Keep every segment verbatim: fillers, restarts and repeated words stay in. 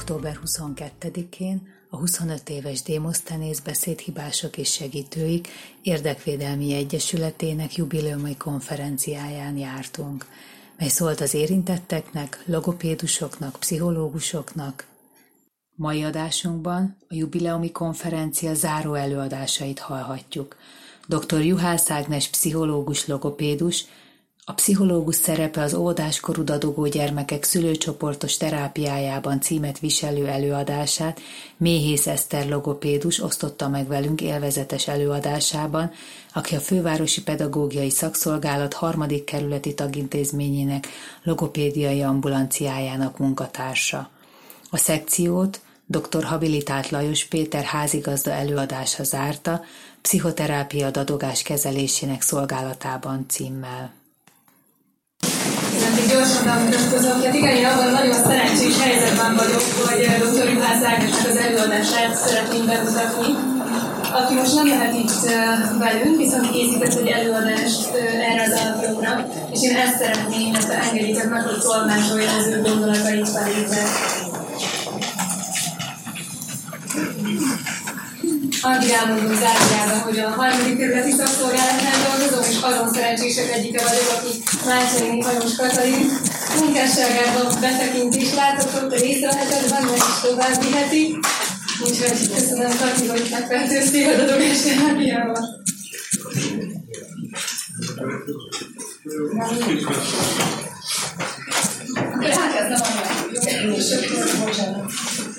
október huszonkettedikén a huszonöt éves Démoszthenész beszédhibások és segítőik érdekvédelmi egyesületének jubileumi konferenciáján jártunk, mely szólt az érintetteknek, logopédusoknak, pszichológusoknak. Mai adásunkban a jubileumi konferencia záró előadásait hallhatjuk. doktor Juhász Ágnes pszichológus logopédus, a pszichológus szerepe az óvodáskorú dadogó gyermekek szülőcsoportos terápiájában címet viselő előadását Méhész Eszter logopédus osztotta meg velünk élvezetes előadásában, aki a Fővárosi Pedagógiai Szakszolgálat harmadik kerületi tagintézményének logopédiai ambulanciájának munkatársa. A szekciót doktor habilitált Lajos Péter házigazda előadása zárta, Pszichoterápia dadogás kezelésének szolgálatában címmel. Én gyorsan bemutatkozom, hát igen, én abban nagyon szerencsés helyzetben vagyok, hogy doktor Juhász Ágnesnek az előadását szeretném bemutatni, aki most nem lehet itt velünk, viszont készített egy előadást erre az alkalomra, és én ezt szeretném, illetve engedjétek meg, hogy tolmácsolja az ő gondolatait felétre. Addig elmondom zárójában, hogy a harmadik kerületi szakszolgálatnál dolgozom, és azon szerencsések egyike vagyok, aki Mácsányi Hajós Katalin munkásságában betekintést látott, ott a részlehetet benne is tovább viheti. Úgyhogy köszönöm, Kati, hogy megfertőztél a dadogás terápiával. Akkor elkezdem annyi, és akkor bocsánat.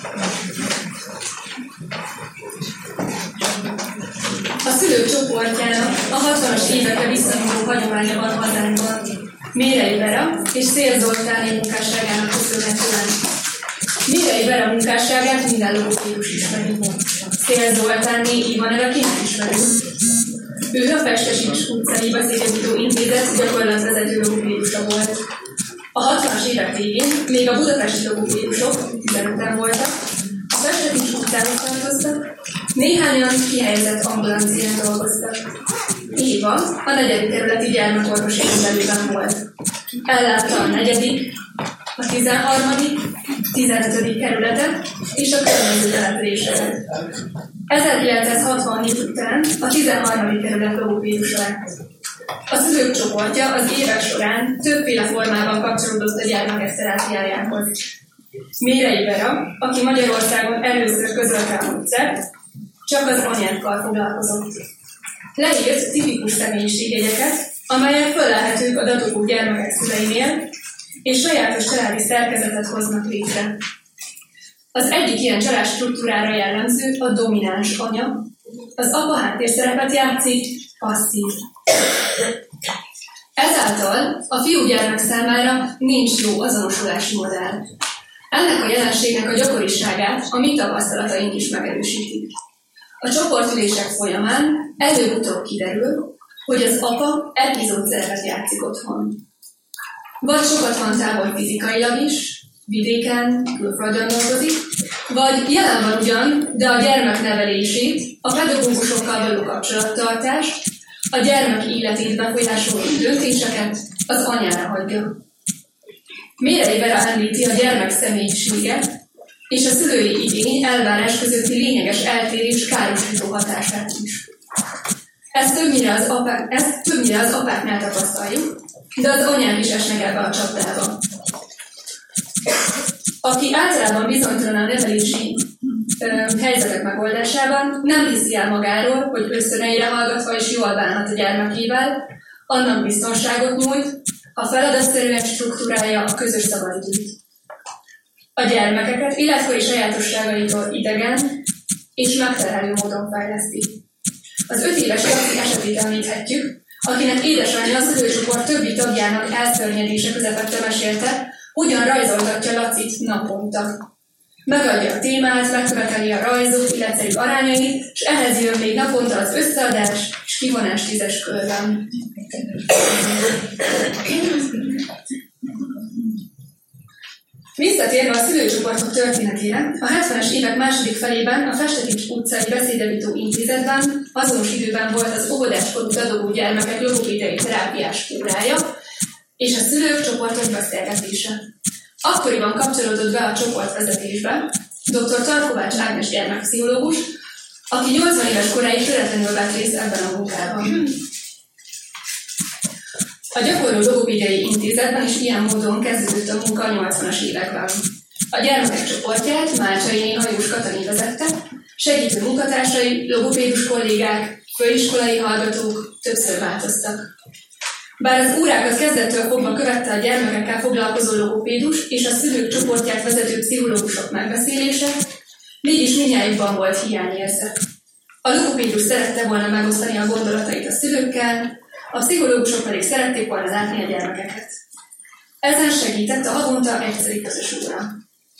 A szülők csoportjának a hatvanas évekre visszanyúló hagyománya van hazánkban. Mérei Vera és Szél Zoltáné munkásságának köszönhetően. Mérei Vera munkásságát minden logopédus ismeri. Szél Zoltáné Éva neve kinek ismeri. Ő a Festesics utcai beszédjavító intézet gyakorlatvezető logopédusa volt. A hatvanas évek végén még a budapesti logopédusok tizenöten voltak, a Festesics utcához tartoztak, néhányan kihelyezett ambulancián dolgoztak. Éva a negyedik kerületi gyermekorvosi rendelőben volt. Ellátta a negyedik, a tizenharmadik, tizenötödik kerületet és a környező településeket. ezerkilencszázhatvanhét után a tizenharmadik kerület logopédusa lett. A szülők csoportja az évek során többféle formában kapcsolódott a gyermekek terápiájához. Mérei Vera, aki Magyarországon először közölte a módszert, csak az anyákkal foglalkozott. Leírt tipikus személyiségjegyeket, amelyek föllelhetők a dadogó gyermekek szüleinél, és sajátos családi szerkezetet hoznak létre. Az egyik ilyen család struktúrára jellemző a domináns anya, az apa háttérszerepet játszik, passzív. Ezáltal a fiúgyermek számára nincs jó azonosulási modell. Ennek a jelenségnek a gyakoriságát a mi tapasztalataink is megerősítik. A csoportülések folyamán előbb-utóbb kiderül, hogy az apa epizódszerepet játszik otthon. Vagy sokat van távol fizikailag is, vidéken, külföldön dolgozik, vagy jelen van ugyan, de a gyermek nevelését, a pedagógusokkal való kapcsolattartást, a gyermek életét befolyásoló döntéseket az anyára hagyja. Mérei Vera említi a gyermek személyiséget és a szülői igény elvárás közötti lényeges eltérés károsító hatását is. Ezt többnyire az, apák, ezt többnyire az apáknál tapasztaljuk, de az anyák is esnek ebbe a csapdába. Aki általában bizonytalan a nevelési ö, helyzetek megoldásában, nem hiszi el magáról, hogy ösztöneire hallgatva is jól bánhat a gyermekével, annak biztonságot nyújt, a feladatszerűen struktúrája a közös szabadidőt. A gyermekeket életkori sajátosságaitól idegen és megterhelő módon fejleszti. Az öt éves Laci esetét említhetjük, akinek édesanyja a szülőcsoport többi tagjának elszörnyedése közepette mesélte, hogyan rajzoltatja Lacit naponta. Megadja a témát, megköveteli a rajzok életszerű arányait, és ehhez jön még naponta az összeadás és kivonás tízes körben. Visszatérve a szülőcsoportok történetére, a hetvenes évek második felében a Festetics utcai beszédjavító intézetben azonos időben volt az óvodáskorú dadogó gyermekek logopédiai terápiás órája és a szülők csoportos beszélgetése. Akkoriban kapcsolódott be a csoportvezetésbe dr. Tarkovács Ágnes gyermekpszichológus, aki nyolcvan éves koráig töretlenül vett részt ebben a munkában. A gyakorló logopédiai intézetben is ilyen módon kezdődött a munka a nyolcvanas években. A gyermekek csoportját Mácsai Hajós Katalin vezette, segítő munkatársai, logopédus kollégák, főiskolai hallgatók többször változtak. Bár az órákat kezdettől fogva követte a gyermekekkel foglalkozó logopédus és a szülők csoportját vezető pszichológusok megbeszélése, mégis mindnyájukban volt hiányérzet. A logopédus szerette volna megosztani a gondolatait a szülőkkel, a pszichológusok pedig szerették volna látni a gyermekeket. Ezen segített a havonta egyszeri közös óra.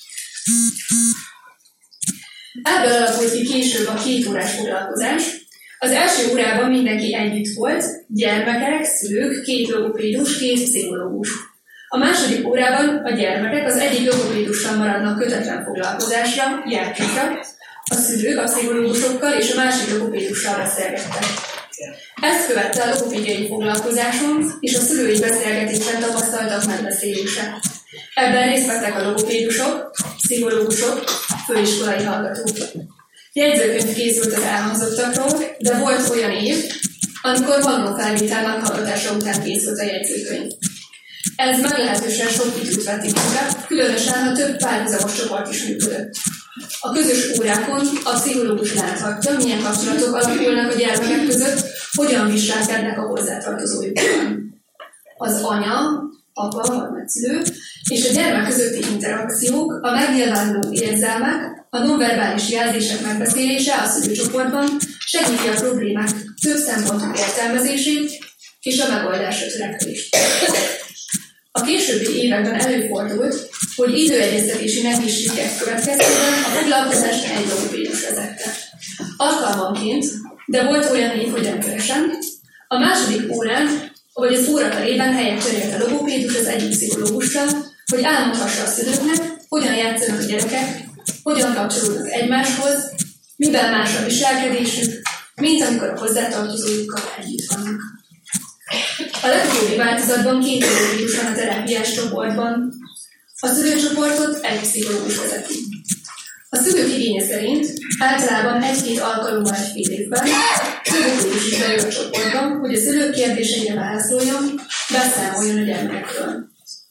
Ebből alakult ki később a két órás foglalkozás. Az első órában mindenki együtt volt, gyermekek, szülők, két logopédus, két pszichológus. A második órában a gyermekek az egyik logopédussal maradnak kötetlen foglalkozásra, játékra, a szülők a pszichológusokkal és a másik logopédussal beszélgettek. Ezt követte a logopédiai foglalkozáson és a szülői beszélgetésen tapasztaltak megbeszélése. Ebben részt vettek a logopédusok, pszichológusok, főiskolai hallgatók. Jegyzőkönyv készült az elhangzottakról, de volt olyan év, amikor magnófelvétel meghallgatása után készült a jegyzőkönyv. Ez meglehetősen sok időt vett igénybe, különösen, ha több párhuzamos csoport is működött. A közös órákon a pszichológus láthatta, milyen kapcsolatok alakulnak a gyermekek között, hogyan viselkednek a hozzátartozójukban. Az anya, apa, vagy nagyszülő és a gyermek közötti interakciók, a megnyilvánuló érzelmek, a nonverbális jelzések megbeszélése a szülőcsoportban segíti a problémák több szempontú értelmezését és a megoldásra törekvést. A későbbi években előfordult, hogy időegyeztetési nehézségek következtében a foglalkozást egy logopédus vezette. Alkalmanként, de volt olyan év, hogy rendszeresen, a második órán, vagy az óraterében helyet cserélt a logopédus az egyik pszichológussal, hogy elmondhassa a szülőknek, hogyan játszanak a gyerekek, hogyan kapcsolódnak egymáshoz, miben más a viselkedésük, mint amikor a hozzátartozójukkal együtt vannak. A legutóbbi változatban két logopédus van a terápiás csoportban. A szülőcsoportot egy pszichológus vezeti. A szülők igénye szerint általában egy-két alkalommal egy fél évben logopédus is bejön a csoportban, hogy a szülők kérdéseire válaszoljon, beszámoljon a gyermekekről.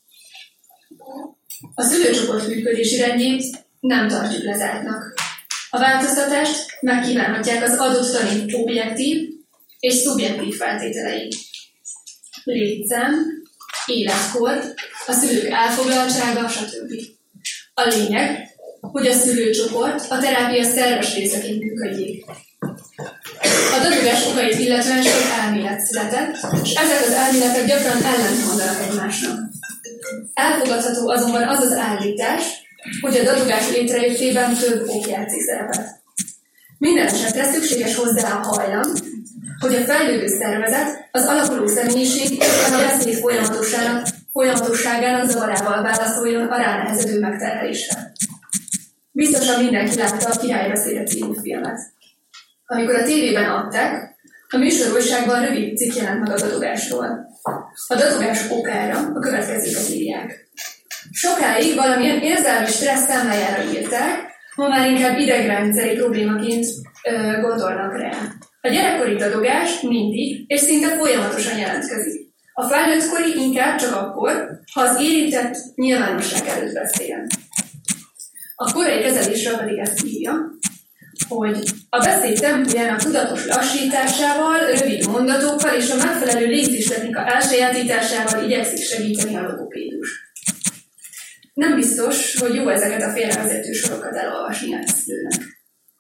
A szülőcsoport működési rendjét nem tartjuk lezártnak. A változtatást megkívánhatják az adott tanít objektív és szubjektív feltételei. Létszám, életkor, a szülők elfoglaltsága, stb. A lényeg, hogy a szülőcsoport a terápia szerves részeként működjék. A dadogás okait illetően sok elmélet született, és ezek az elméletek gyakran ellentmondanak egymásnak. Elfogadható azonban az az állítás, hogy a dadogás létrejöttében több ok játszik szerepet. Minden esetre szükséges hozzá a hajlam, hogy a fejlődő szervezet az alakuló személyiség és a beszéd folyamatosságának, folyamatosságának zavarával válaszoljon a ránehezedő megterhelésre. Biztosan mindenki látta a Királybeszéde című filmet. Amikor a tévében adták, a műsorújságban rövid cikk jelent meg a dadogásról. A dadogás okára a következőket írják. Sokáig valamilyen érzelmi stressz számlájára írták, ma már inkább idegrendszeri problémaként ö, gondolnak rá. A gyerekkori dadogás mindig és szinte folyamatosan jelentkezik. A felnőttkori inkább csak akkor, ha az érintett nyilvánosság előtt beszél. A korai kezelésről pedig ezt írja, hogy a beszéd tempójának tudatos lassításával, rövid mondatokkal és a megfelelő légzéstechnika elsajátításával igyekszik segíteni a logopédus. Nem biztos, hogy jó ezeket a félrevezető sorokat elolvasni a szülőnek.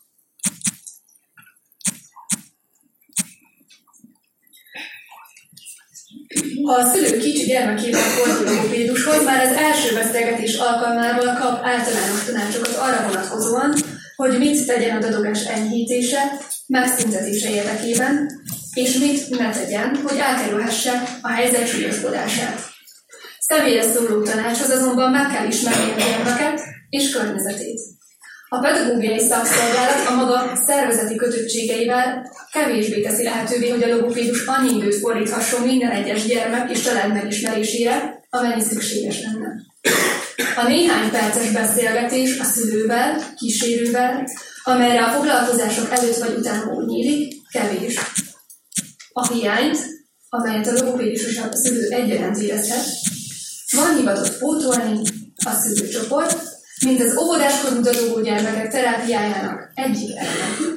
Ha a szülő kicsi gyermekével fordul logopédushoz, már az első beszélgetés alkalmával kap általános tanácsokat arra vonatkozóan, hogy mit tegyen a dadogás enyhítése, megszüntetése érdekében, és mit ne tegyen, hogy elkerülhesse a helyzet súlyosbodását. Személyre szóló tanácshoz azonban meg kell ismerni a gyermeket és környezetét. A pedagógiai szakszolgálat a maga szervezeti kötöttségeivel kevésbé teszi lehetővé, hogy a logopédus annyi időt fordíthasson minden egyes gyermek és család megismerésére, amennyi szükséges lenne. A néhány perces beszélgetés a szülővel, kísérővel, amelyre a foglalkozások előtt vagy után úgy nyílik, kevés. A hiányt, amelyet a logopédus és a szülő egyaránt érezhet, van hivatott pótolni a szülőcsoport, mint az óvodáskorú dadogó gyermekek terápiájának egyik eleme.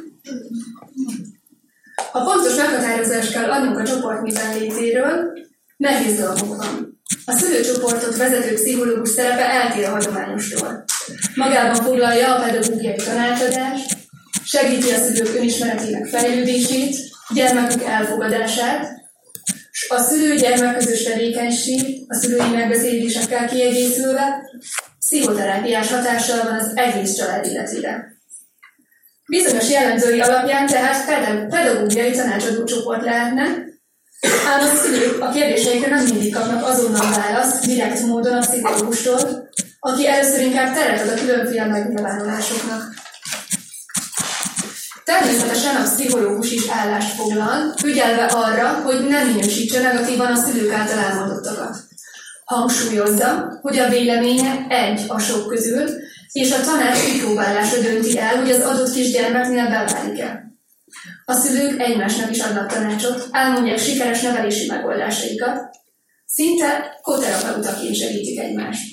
Ha pontos meghatározást kell adnunk a csoport miben létéről, nehéz dolgok van. A szülőcsoportot vezető pszichológus szerepe eltér a hagyományostól. Magában foglalja a pedagógiai tanácsadást, segíti a szülők önismeretének fejlődését, gyermekük elfogadását, és a szülő-gyermek közös tevékenység a szülői megbeszélésekkel kiegészülve pszichoterápiás hatással van az egész család életére. Bizonyos jellemzői alapján tehát pedagógiai tanácsadó csoport lehetne, ám a szülők a kérdéseikre nem mindig kapnak azonnal választ direkt módon a pszichológustól, aki először inkább teret ad a különféle megnyilvánulásoknak. Természetesen a pszichológus is állást foglal, ügyelve arra, hogy nem minősítse negatívan a szülők által elmondottakat. Hangsúlyozza, hogy a véleménye egy a sok közül, és a tanács kipróbálása dönti el, hogy az adott kisgyermeknél beválik-e. A szülők egymásnak is adnak tanácsot, elmondják sikeres nevelési megoldásaikat, szinte koterapeutaként segítik egymást.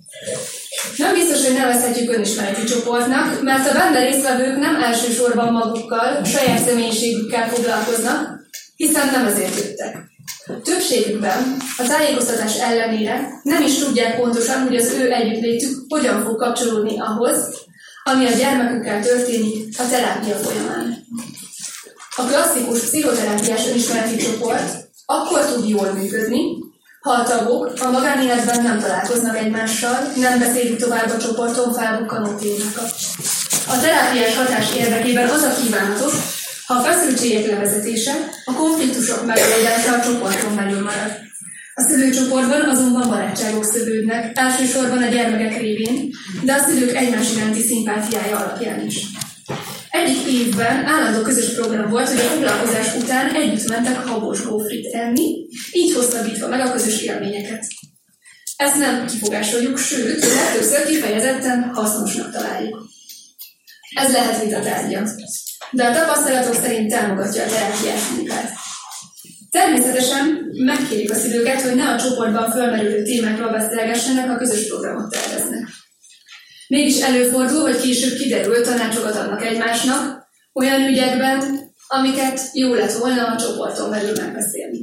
Nem biztos, hogy nevezhetjük önismereti csoportnak, mert a benne résztvevők nem elsősorban magukkal, saját személyiségükkel foglalkoznak, hiszen nem ezért jöttek. Többségükben a tájékoztatás ellenére nem is tudják pontosan, hogy az ő együttlétük hogyan fog kapcsolódni ahhoz, ami a gyermekükkel történik a terápia folyamán. A klasszikus pszichoterápiás önismereti csoport akkor tud jól működni, ha a tagok a magánéletben nem találkoznak egymással, nem beszélik tovább a csoporton felbukkanó témákat. A terápiás hatás érdekében az a kívánatos, ha a feszültségek levezetése, a konfliktusok megoldása a csoporton belül marad. A szülőcsoportban azonban barátságok szövődnek, elsősorban a gyermekek révén, de a szülők egymás iránti szimpátiája alapján is. Egyik évben állandó közös program volt, hogy a foglalkozás után együtt mentek habos gófrit enni, így hosszabbítva meg a közös élményeket. Ezt nem kifogásoljuk, sőt, legtöbbször kifejezetten hasznosnak találjuk. Ez lehet vita tárgya, de a tapasztalatok szerint támogatja a terápiás munkát. Természetesen megkérjük a szülőket, hogy ne a csoportban fölmerülő témákról beszélgessenek, a közös programot terveznek. Mégis előfordul, hogy később kiderül, tanácsokat adnak egymásnak olyan ügyekben, amiket jó lett volna a csoporton belül megbeszélni.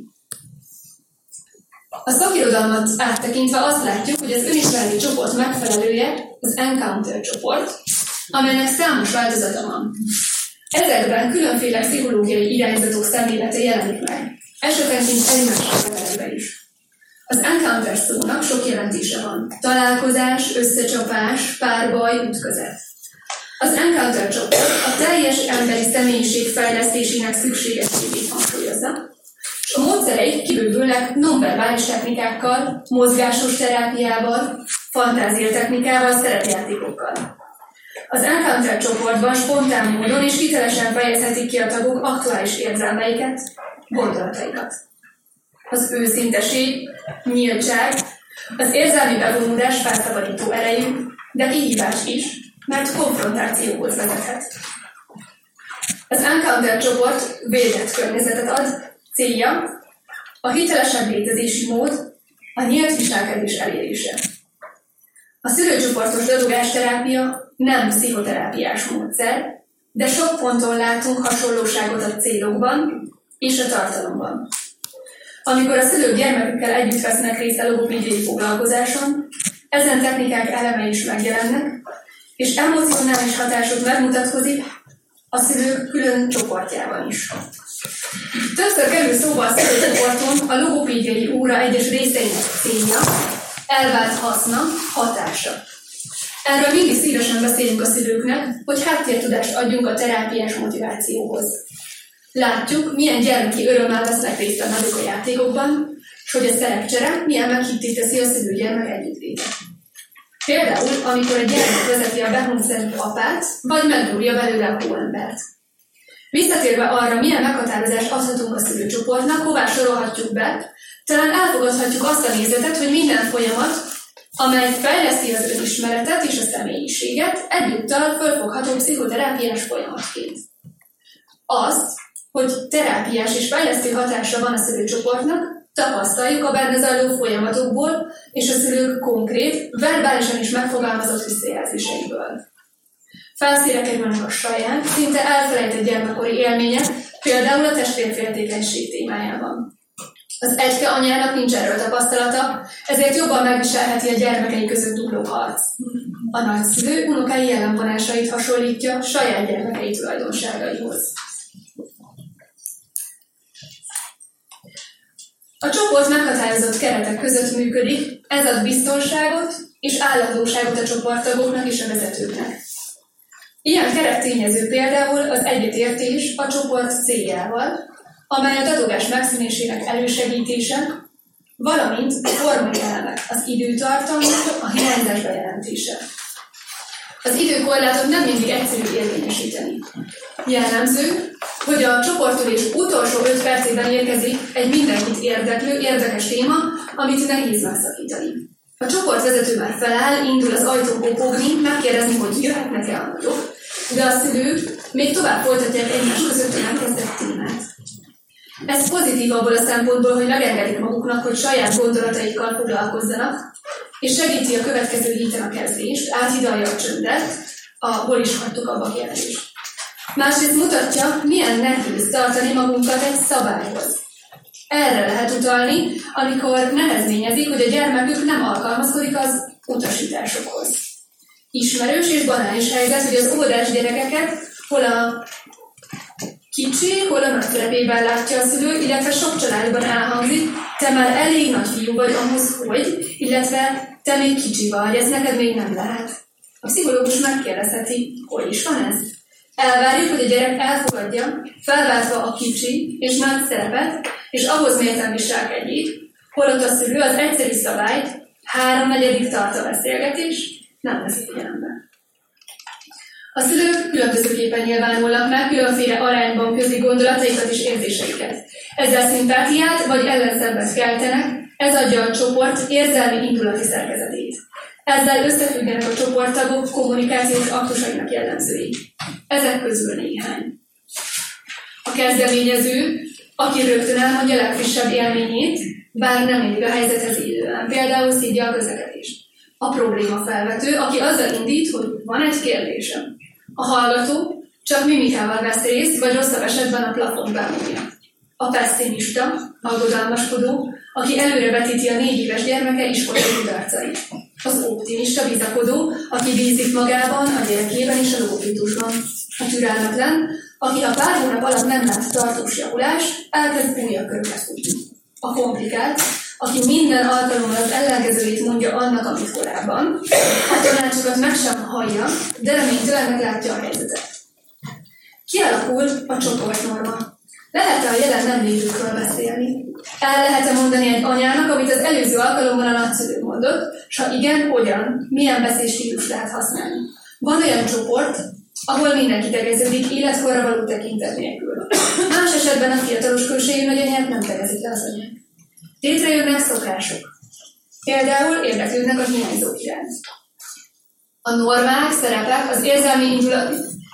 A szakirodalmat áttekintve azt látjuk, hogy az önismereti csoport megfelelője az Encounter csoport, amelynek számos változata van. Ezekben különféle pszichológiai irányzatok szemlélete jelenik meg, esetenként egymásra vezetve is. Az Encounter szónak sok jelentése van. Találkozás, összecsapás, párbaj, ütközet. Az Encounter csoport a teljes emberi személyiség fejlesztésének szükségességét hangsúlyozza, és a módszereik kibővülnek nonverbális technikákkal, mozgásos terápiával, fantáziatechnikával, szerepjátékokkal. Az Encounter csoportban spontán módon és hitelesen fejezhetik ki a tagok aktuális érzelmeiket, gondolataikat. Az őszinteség, nyíltság, az érzelmi bevonulás felszabadító erejű, de kihívás is, mert konfrontációhoz vezethet. Az Encounter csoport védett környezetet ad, célja a hitelesebb létezési mód, a nyílt viselkedés elérése. A szülőcsoportos dadogásterápia nem pszichoterápiás módszer, de sok ponton látunk hasonlóságot a célokban és a tartalomban. Amikor a szülők gyermekükkel együtt vesznek részt a logopédiai foglalkozáson, ezen technikák elemei is megjelennek, és emocionális hatásuk megmutatkozik a szülők külön csoportjában is. Többször kerül szóba a szülőcsoporton a logopédiai óra egyes részeinek célja, elvált haszna, hatása. Erről mindig szívesen beszélünk a szülőknek, hogy háttértudást adjunk a terápiás motivációhoz. Látjuk, milyen gyermeki örömmel vesznek részt a nagyok a játékokban, és hogy a szerepcsere milyen meghitté teszi a szülő-gyermek együttlétet. Például, amikor a gyermek vezeti a behúnyszerű apát, vagy megdúrja belőle a hóembert. Visszatérve arra, milyen meghatározást adhatunk a szülőcsoportnak, hová sorolhatjuk be, talán elfogadhatjuk azt a nézetet, hogy minden folyamat amely fejleszti az önismeretet és a személyiséget, egyúttal fölfogható pszichoterápiás folyamatként. Azt, hogy terápiás és fejlesztő hatása van a szülőcsoportnak, tapasztaljuk a benne zajló folyamatokból és a szülők konkrét, verbálisan is megfogalmazott visszajelzéseiből. Felszínre kerülnek a saját, szinte elfelejtett gyermekkori élmények, például a testvérféltékenység témájában. Az egyke anyának nincs erről tapasztalata, ezért jobban megviselheti a gyermekei között dúló harc. A nagyszülő unokái jellemvonásait hasonlítja saját gyermekei tulajdonságaihoz. A csoport meghatározott keretek között működik, ez ad biztonságot és állandóságot a csoporttagoknak és a vezetőknek. Ilyen kerettényező például az egyetértés a csoport céljával, amely a dadogás megszűnésének elősegítése, valamint a formai elemek, az időtartam, a hiányzás bejelentése. Az időkorlátot nem mindig egyszerű érvényesíteni. Jellemző, hogy a csoportülés utolsó öt percében érkezik egy mindenkit érdeklő, érdekes téma, amit nehéz megszakítani. A csoportvezető már feláll, indul az ajtón kopogni, megkérdezni, hogy jöhetnek-e a nagyok, de a szülők még tovább folytatják egymás között a megkezdett témát. Ez pozitív abból a szempontból, hogy megengedik maguknak, hogy saját gondolataikkal foglalkozzanak, és segíti a következő héten a kezdést, áthidalja a csöndet, a hol is hagytuk abba a kérdést. Másrészt mutatja, milyen nehéz tartani magunkat egy szabályhoz. Erre lehet utalni, amikor nehezményezik, hogy a gyermekük nem alkalmazkodik az utasításokhoz. Ismerős és banális helyzet, hogy az óvodás gyerekeket hol a kicsi, hol a nagy szerepében látja a szülő, illetve sok családban elhangzik, te már elég nagy fiú vagy ahhoz, hogy, illetve te még kicsi vagy, ez neked még nem lehet. A pszichológus megkérdezheti, hogy is van ez? Elvárjuk, hogy a gyerek elfogadja, felváltva a kicsi és nagy szerepet, és ahhoz méltán viselkedjék, holott a szülő az egyszerű szabályt, háromnegyedik tart a beszélgetés, nem veszi figyelembe. A szülők különbözőképpen nyilvánulnak meg, különféle arányban közli gondolataikat és érzéseiket. Ezzel szimpátiát vagy ellenszenvet keltenek, ez adja a csoport érzelmi indulati szerkezetét. Ezzel összefüggenek a csoporttagok kommunikációs aktusainak jellemzői. Ezek közül néhány. A kezdeményező, aki rögtön elmondja legfrissebb élményét, bár nem mindig a helyzethez illően, például szidja a közlekedést. A probléma felvető, aki azzal indít, hogy van egy kérdésem. A hallgató csak mimikával vesz részt, vagy rosszabb esetben a plafont bámulja. A pessimista, aggodalmaskodó, aki előrevetíti a négy éves gyermeke iskolai kudarcait. Az optimista bizakodó, aki bízik magában, a gyerekében és a logopédusban. A türelmetlen, aki a pár hónap alatt nem lát tartós javulást, elkezd újabb köröket futni. A komplikált, aki minden alkalommal az ellenkezőjét mondja annak, amit korábban, a tanácsokat meg sem hallja, de reménytelen meglátja a helyzetet. Kialakul a csoportnorma. Lehet-e a jelen nem lévőkről beszélni? El lehet-e mondani egy anyának, amit az előző alkalommal a nagyszülő mondott, s ha igen, hogyan, milyen beszélstílus lehet használni? Van olyan csoport, ahol mindenki tegeződik, életkorra való tekintet nélkül. Más esetben a fiatalos külsejű nagyanyák nem tegezik le az anyák. Létrejönnek szokások. Például érdeklődnek a hiányzók iránt. A normák, szerepek, az érzelmi indulat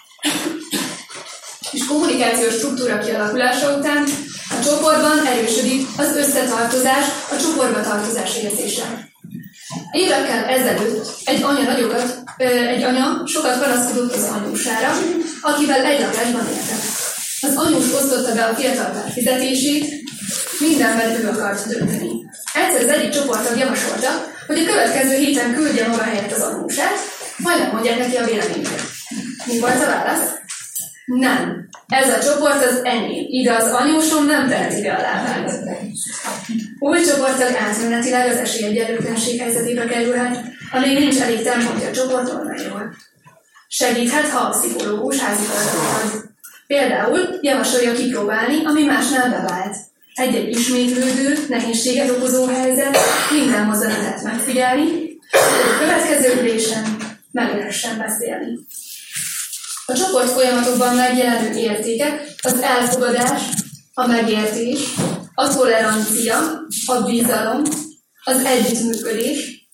és kommunikációs struktúra kialakulása után a csoportban erősödik az összetartozás, a csoportba tartozás érzése. Évekkel ezelőtt egy anya nagyokat, egy anya sokat panaszkodott az anyósára, akivel egy lakásban éltek. Az anyós osztotta be a fiatal pár fizetését, mindenben ő akart dönteni. Egyszer az egyik csoporttag javasolta, hogy a következő héten küldje maga helyett az anyósát, majd megmondják neki a véleményüket. Mi volt a válasz? Nem. Ez a csoport az enyém. Ide az anyósom nem teheti be a lábát. Új csoporttag átmenetileg az esélyegyenlőtlenség helyzetébe kerülhet, amíg nincs elég tempontja a csoport oldalról. Segíthet, ha a pszichológus házi feladatot ad. Például javasolja kipróbálni, ami más nem bevált. Egy-egy ismétlődő, nehézséget okozó helyzet, minden mozzanatát megfigyelni, hogy a következő ülésen meg lehessen beszélni. A csoport folyamatokban megjelenő értékek az elfogadás, a megértés, a tolerancia, a bizalom, az együttműködés,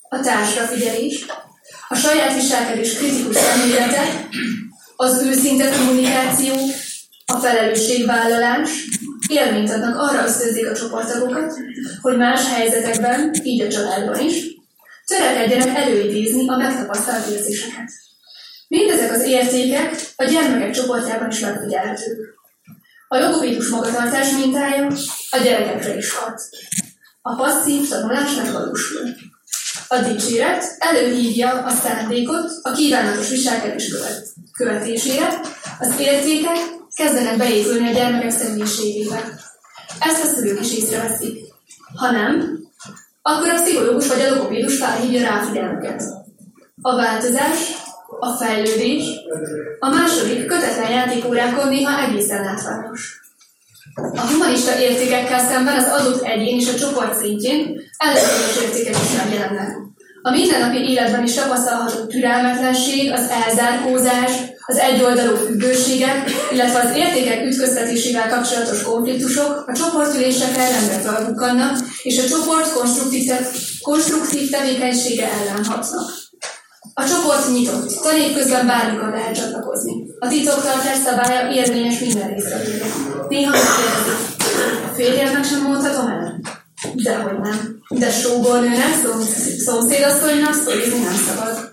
a társra figyelés, a saját viselkedés kritikus szemlélete, az őszinte kommunikáció, a felelősségvállalás élményt adnak, arra ösztönzik a csoporttagokat, hogy más helyzetekben, így a családban is, törekedjenek előidézni a megtapasztalt érzéseket. Mindezek az értékek a gyermekek csoportjában is megfigyelhetők. A logopédus magatartás mintája a gyerekekre is hat. A passzív tanulás megvalósul. A dicséret előhívja a szándékot a kívánatos viselkedés követ, követésére, az értékek kezdenek beépülni a gyermekek személyiségébe. Ezt a szülők is észreveszik. Ha nem, akkor a pszichológus vagy a logopédus felhívja rá a figyelmüket. A változás, a fejlődés, a második kötetlen játékórákon néha egészen látványos. A humanista értékekkel szemben az adott egyén és a csoport szintjén ellentétes értékek is megjelennek. A mindennapi életben is tapasztalható türelmetlenség, az elzárkózás, az egyoldalú függőségek, illetve az értékek ütköztetésével kapcsolatos konfliktusok a csoportüléseken rendre felbukkannak, és a csoport konstruktív, te- konstruktív tevékenysége ellen hatnak. A csoport nyitott, tanít közben bármikor lehet csatlakozni. A titoktartás szabálya érvényes minden résztvevőre. Néha megkérdezik, a férjemnek sem mondhatom el? Dehogy nem. De sógornőnek, szomszédasszonynak szorizni nem szabad.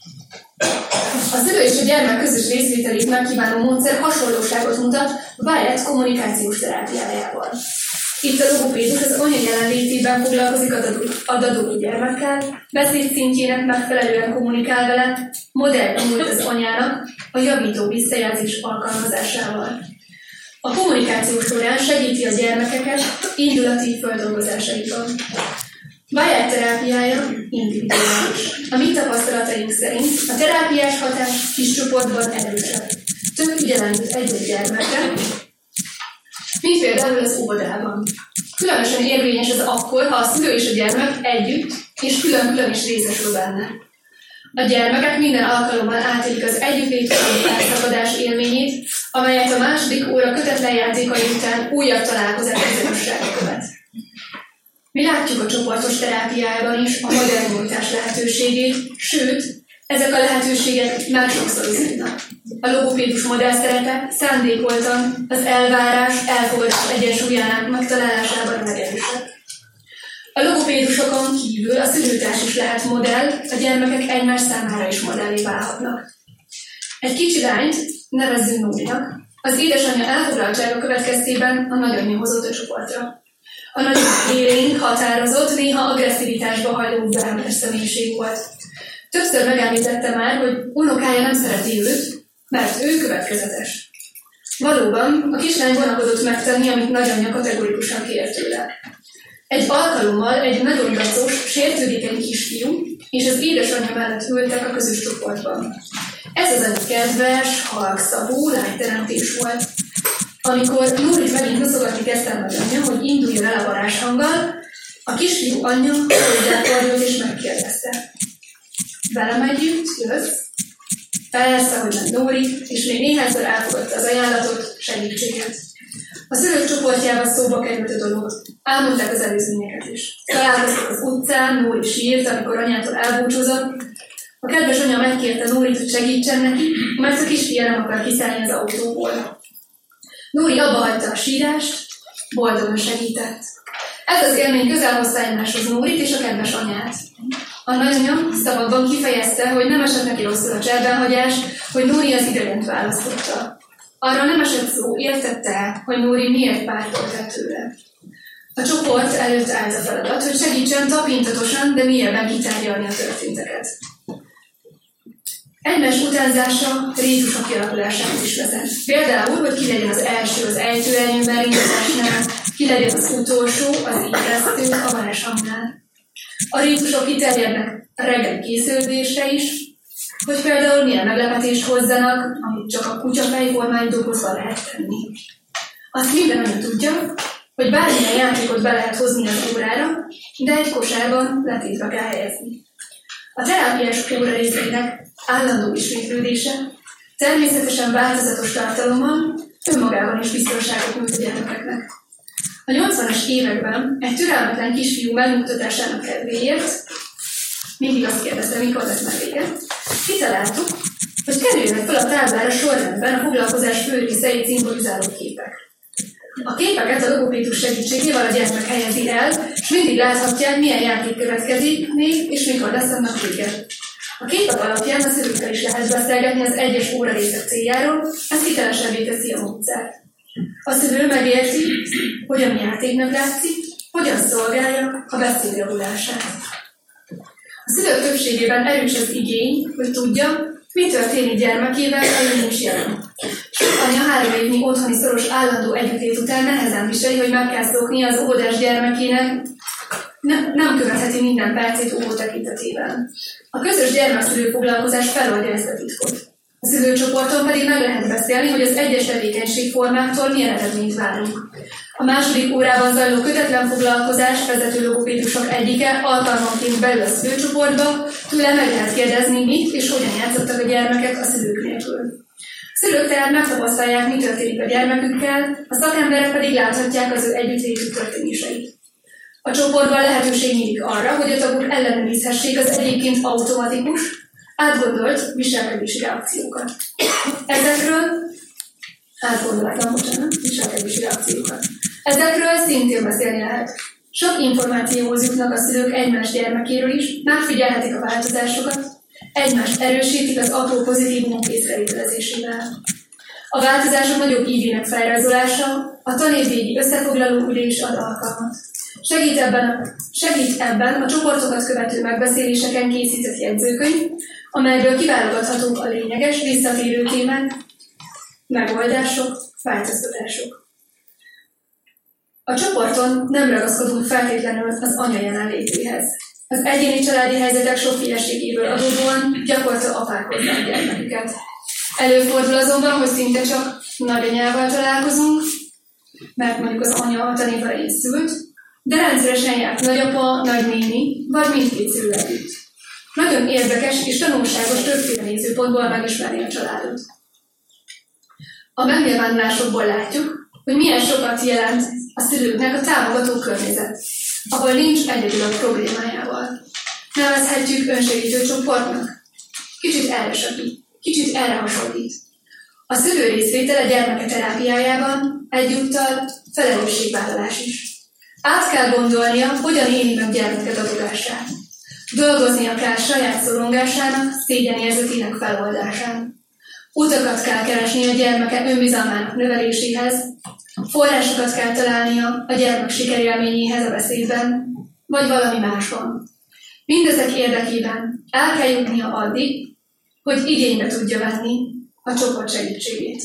A szülő és a gyermek közös részvételét megkívánó módszer hasonlóságot mutat Wyatt kommunikációs terápiájával. Itt a logopédus az anya jelenlétében foglalkozik adadó gyermekkel, beszéd szintjének megfelelően kommunikál vele, modell nyújt az anyának a javító visszajelzés alkalmazásával. A kommunikáció során segíti a gyermekeket indulati földolgozásaiban. Wyatt terápiája individuális. A mi tapasztalataink szerint a terápiás hatás kis csoportban erősebb. Több figyelem jut egy-egy gyermekre, mint például az óvodában. Különösen érvényes ez akkor, ha a szülő és a gyermek együtt és külön-külön is részesül benne. A gyermekek minden alkalommal átélik az együttlétben elszakadás élményét, amelyet a második óra kötetlen játékai után újabb találkozás bizonyossága követ. Mi látjuk a csoportos terápiában is a modern nyújtás lehetőségét, sőt, ezek a lehetőségek már sokszorozódnak. A logopédus modell szerepe szándékoltan az elvárás, elfogadás egyensúlyának megtalálásában megerősebb. A logopédusokon kívül a szülőtárs is lehet modell, a gyermekek egymás számára is modellé válhatnak. Egy kicsi lányt nevezzünk Nórinak. Az édesanyja elfoglaltsága következtében a nagyanyja hozott a csoportra. A nagyon élénk, határozott, néha agresszivitásba hajló belemers személyiség volt. Többször megemlítette már, hogy unokája nem szereti őt, mert ő következetes. Valóban, a kislány vonakodott megtenni, amit nagyanyja kategorikusan kért tőle. Egy alkalommal egy nagyon gacos, sértődékeny kisfiú és az édesanyja mellett ültek a közös csoportban. Ez az egy kedves, halkszavú lányteremtés volt. Amikor Nórit megint noszogatni kezdte a nagyanyja, hogy induljon el a varázshanggal, a kisfiú anyja hozzáfordult és megkérdezte. Velem együtt jössz? Persze, hogy nem Nóri, és még néhányszor elfogadta az ajánlatot, segítséget. A szülők csoportjában szóba került a dolog. Elmondták az előzményeket is. Találkoztak az utcán, Nóri sírt, amikor anyától elbúcsúzott. A kedves anya megkérte Nórit, hogy segítsen neki, mert a kisfia nem akar kiszállni az autóból. Nóri abba hagyta a sírást, boldogan segített. Ez az élmény közel hozta egymáshoz Nórit és a kedves anyát. A nagyanya szavakban kifejezte, hogy nem esett neki rosszul a cserbenhagyás, hogy Nóri az idegent választotta. Arra nem esett szó, értette, hogy Nóri miért pártolt tőle. A csoport előtt állt a feladat, hogy segítsen tapintatosan, de mélyebben kitárgyalni a történteket. Egymás utánzása rítusok kialakulásához is vezet. Például, hogy ki legyen az első az ejtőernyőben ringozásnál, ki legyen az utolsó az ébresztő a varázshangnál. A rítusok kiterjednek a reggeli készülődésre is, hogy például milyen meglepetést hozzanak, amit csak a kutyafejformájú dobozba lehet tenni. Azt minden anya tudja, hogy bármilyen játékot be lehet hozni az órára, de egy kosárban letétbe kell helyezni. A terápiás óra részeinek állandó ismétlődése, természetesen változatos tartalommal, önmagában is biztonságot nyújt a gyermekeknek. A nyolcvanas években egy türelmetlen kisfiú megmutatásának kedvéért Mindig azt kérdeztem, mikor lesz már vége. Kitaláltuk, hogy kerüljenek fel a táblára sorrendben a foglalkozás fő részeit szimbolizáló képek. A képeket a logopédus segítségével a gyermek helyezi el, és mindig láthatják, milyen játék következik még, és mikor lesz annak vége. A képek alapján a szülőkkel is lehet beszélgetni az egyes órarészek céljáról, ez hitelesebbé teszi a módszert. A szülő megérti, hogyan játéknak látszik, hogyan szolgálja a beszéd javulását. A szülők többségében erős az igény, hogy tudja, mi történik gyermekével, ha nincs jelen. Sok anya három évnyi otthoni szoros állandó együttét után nehezen viseli, hogy meg kell szoknia az óvodás gyermekének, ne, nem követheti minden percét óvó tekintetében. A közös gyermekszülő foglalkozás feloldja ezt a titkot. A szülőcsoporton pedig meg lehet beszélni, hogy az egyes tevékenységformáktól milyen eredményt várunk. A második órában zajló kötetlen foglalkozás vezető logopédusok egyike alkalmanként belül a szülőcsoportba, tőle meg lehet kérdezni, mit és hogyan játszottak a gyermekek a szülők nélkül. A szülők tehát megtapasztalják, mi történik a gyermekükkel, a szakemberek pedig láthatják az ő együttlétük történéseit. A csoportban lehetőség nyílik arra, hogy a tagok ellenőrizhessék az egyébként automatikus, átgondolt viselkedési reakciókat. Ezekről átgondoltam, bocsánat, viselkedési reakciókat. Ezekről szintén beszélni lehet. Sok információhoz jutnak a szülők egymás gyermekéről is, megfigyelhetik a változásokat, egymást erősítik az apró pozitívumok észrevételezésével. A változások nagyobb ívének felrajzolása, a tanévvégi összefoglaló ülés ad alkalmat. Segít ebben, a, segít ebben a csoportokat követő megbeszéléseken készített jegyzőkönyv, amelyből kiválogathatók a lényeges, visszatérő témák, megoldások, változtatások. A csoporton nem ragaszkodunk feltétlenül az anya jelenlétéhez. Az egyéni családi helyzetek sokféleségéből adódóan gyakorta apák hozzá a gyermeküket. Előfordul azonban, hogy szinte csak nagyanyával találkozunk, mert mondjuk az anya a tanévvelején szült, de rendszeresen járt nagyapa, nagynéni, vagy mindkét szülő együtt. Nagyon érdekes és tanulságos többféle nézőpontból megismerni a családot. A megnyilvánulásokból látjuk, hogy milyen sokat jelent a szülőknek a támogató környezet, ahol nincs egyedül a problémájával. Nevezhetjük önsegítő csoportnak. Kicsit erre segít, kicsit erre hasonlít. A szülő részvétel a gyermeke terápiájában egyúttal felelősségvállalás is. Át kell gondolnia, hogyan éli meg gyermeket adódását. Dolgoznia kell saját szorongásának, szégyenérzetének feloldásán. Utakat kell keresni a gyermeke önbizalmának növeléséhez, forrásokat kell találnia a gyermek sikerélményéhez a beszédben, vagy valami másban. Mindezek érdekében el kell jutnia addig, hogy igénybe tudja venni a csoport segítségét.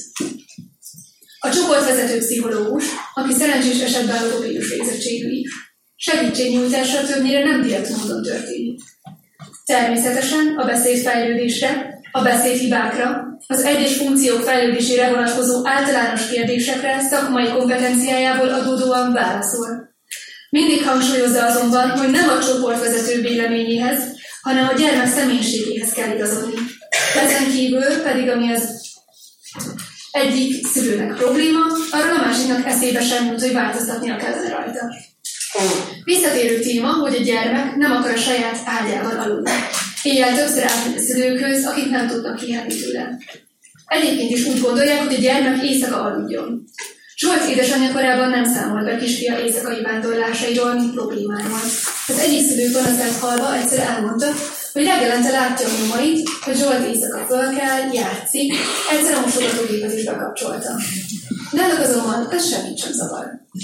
A csoportvezető pszichológus, aki szerencsés esetben logopédus végzettségű is, segítségnyújtásra többnyire nem direkt módon történik. Természetesen a beszédfejlődésre, a beszédhibákra, az egyes funkciók fejlődésére vonatkozó általános kérdésekre szakmai kompetenciájából adódóan válaszol. Mindig hangsúlyozza azonban, hogy nem a csoportvezető véleményéhez, hanem a gyermek személyiségéhez kell igazodni. Ezen kívül pedig, ami az egyik szülőnek probléma, arról a másiknak eszébe sem jut, hogy változtatnia kellene rajta. Visszatérő téma, hogy a gyermek nem akar a saját ágyában aludni. Éjjel többször átmegy a szülőkhöz, akik nem tudnak kihenni tőle. Egyébként is úgy gondolják, hogy a gyermek éjszaka aludjon. Zsolt édesanyja korábban nem számolt be kisfia éjszakai vándorlásairól, mint problémáról. Az egyik szülő panaszát hallva egyszer elmondta, hogy reggelente látja a nyomait, hogy Zsolt éjszaka föl kell, játszik, egyszer a mosogatógépet is bekapcsolta. Náluk azonban ez semmit sem zavar.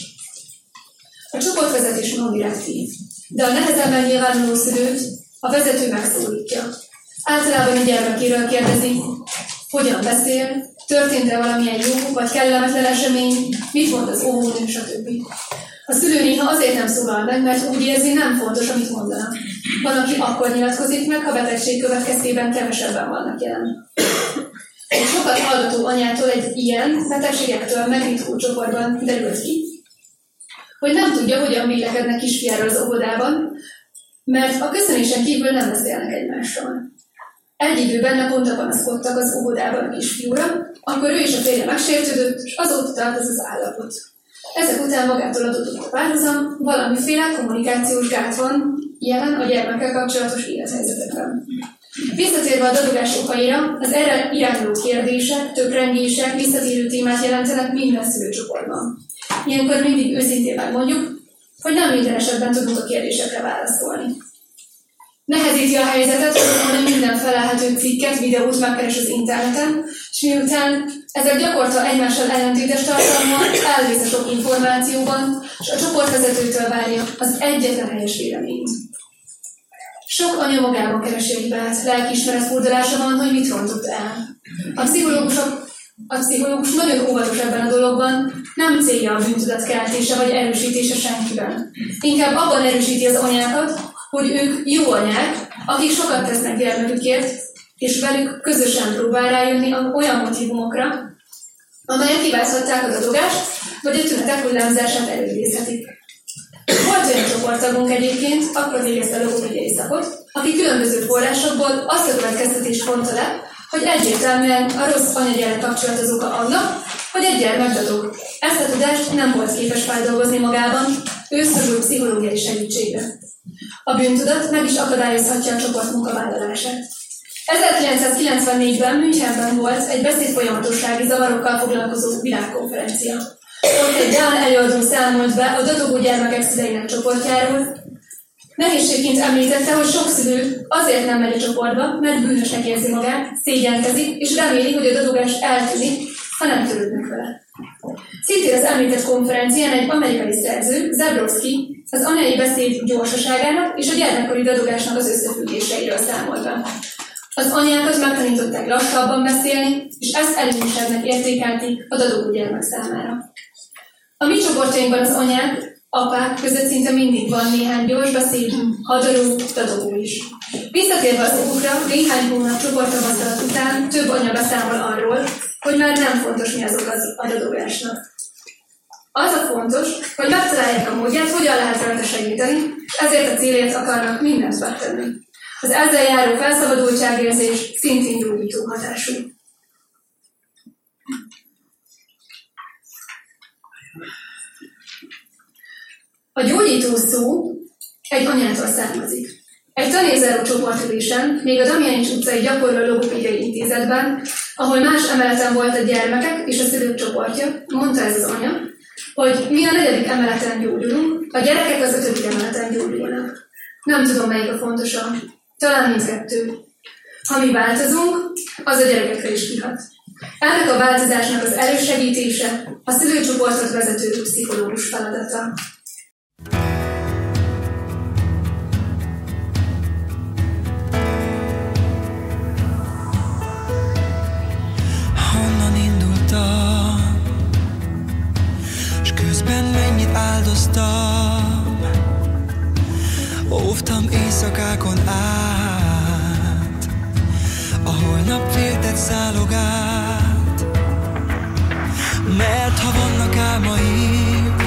A csoportvezetés non-direktív, de a nehezebben nyilvánuló szülőt a vezető megszólítja. Általában a gyermekéről kérdezi, hogyan beszél, történt-e valamilyen jó vagy kellemetlen esemény, mit mond az óvónő, stb. A szülő néha azért nem szólal meg, mert úgy érzi, nem fontos, amit mondana. Van, aki akkor nyilatkozik meg, ha betegség következtében kevesebben vannak jelen. Egy sokat hallgató anyától egy ilyen betegségektől megritkó csoportban derült ki, hogy nem tudja, hogyan vélekednek kisfiáról az óvodában, mert a köszönésen kívül nem beszélnek egymással. Egy időben naponta panaszkodtak az óvodában a kisfiúra, akkor ő és a férje megsértődött, és azóta tart ez az állapot. Ezek után magától adódott a párhuzam, valamiféle kommunikációs gát van jelen a gyermekkel kapcsolatos élethelyzetekben. Visszatérve a dadogás okaira, az erre irányuló kérdések, töprengések, visszatérő témát jelentenek minden szülőcsoportban. Ilyenkor mindig őszintén megmondjuk, hogy nem minden esetben tudunk a kérdésekre válaszolni. Nehezíti a helyzetet, hogy minden felelhető cikket, videót megkeres az interneten, és miután ezek gyakorta egymással ellentétes tartalmak, elvész a sok információban, és a csoportvezetőtől várja az egyetlen helyes véleményt. Sok anya magában keresi a hibát, lelkiismeret fordulása van, hogy mit rontott el. A pszichológusok, a pszichológus nagyon óvatos ebben a dologban, nem célja a bűntudat keltése vagy erősítése senkiben. Inkább abban erősíti az anyákat, hogy ők jó anyák, akik sokat tesznek gyermekükért, és velük közösen próbál rájönni olyan motivumokra, amelyek kiválthatták a dadogást, vagy a tünetek hullámzását előidézhetik. Volt olyan csoporttagunk egyébként, akkor végezte a logopédiai szakot, aki különböző forrásokból azt a következtetést vonta le, hogy egyértelműen a rossz anya-gyerek kapcsolat az oka annak, hogy egy gyermek dadog. Ezt a tudást nem volt képes feldolgozni magában, ő szorul pszichológiai segítségre. A bűntudat meg is akadályozhatja a csoport munkavállalását. ezerkilencszázkilencvennégyben Münchenben volt egy beszédfolyamatossági zavarokkal foglalkozó világkonferencia. Ott egy dán előadó számolt be a dadogó gyermekek szüleinek csoportjáról. Nehézségként említette, hogy sok szülő azért nem megy a csoportba, mert bűnösnek érzi magát, szégyenkezik, és reméli, hogy a dadogás eltűnik, ha nem törődnek vele. Szintén az említett konferencián egy amerikai szerző, Zabrowski, az anyai beszéd gyorsaságának és a gyermekkori dadogásnak az összefüggéseiről számolt be. Az anyákat megtanították lassabban beszélni, és ezt előnyösebbnek értékelték a dadogó gyermek számára. A mi csoportjainkban az anyák, apák között szinte mindig van néhány gyors beszéd, hadaró, dadogó is. Visszatérve az okokra, néhány hónap csoporttapasztalat után több anya beszámol arról, hogy már nem fontos, mi az ok a dadogásnak. Az a fontos, hogy megtalálják a módját, hogyan lehet rajta segíteni, és ezért a célért akarnak mindent megtenni. Az ezzel járó felszabadultságérzés szintén gyógyító hatású. A gyógyító szó egy anyától származik. Egy tanévzáró csoportülésen, még a Damjanics utcai gyakorló logopédiai intézetben, ahol más emeleten volt a gyermekek és a szülők csoportja, mondta ez az anya, hogy mi a negyedik emeleten gyógyulunk, a gyerekek az ötödik emeleten gyógyulnak. Nem tudom, melyik a fontosabb. Talán mindkettő. Ha mi változunk, az a gyerekekre is kihat. Ennek a változásnak az elősegítése a szülőcsoportot vezető pszichológus feladata. Honnan indultam, s közben mennyit áldoztam, óvtam éjszakákon át, a holnap féltett zálogát. Mert ha vannak álmaink,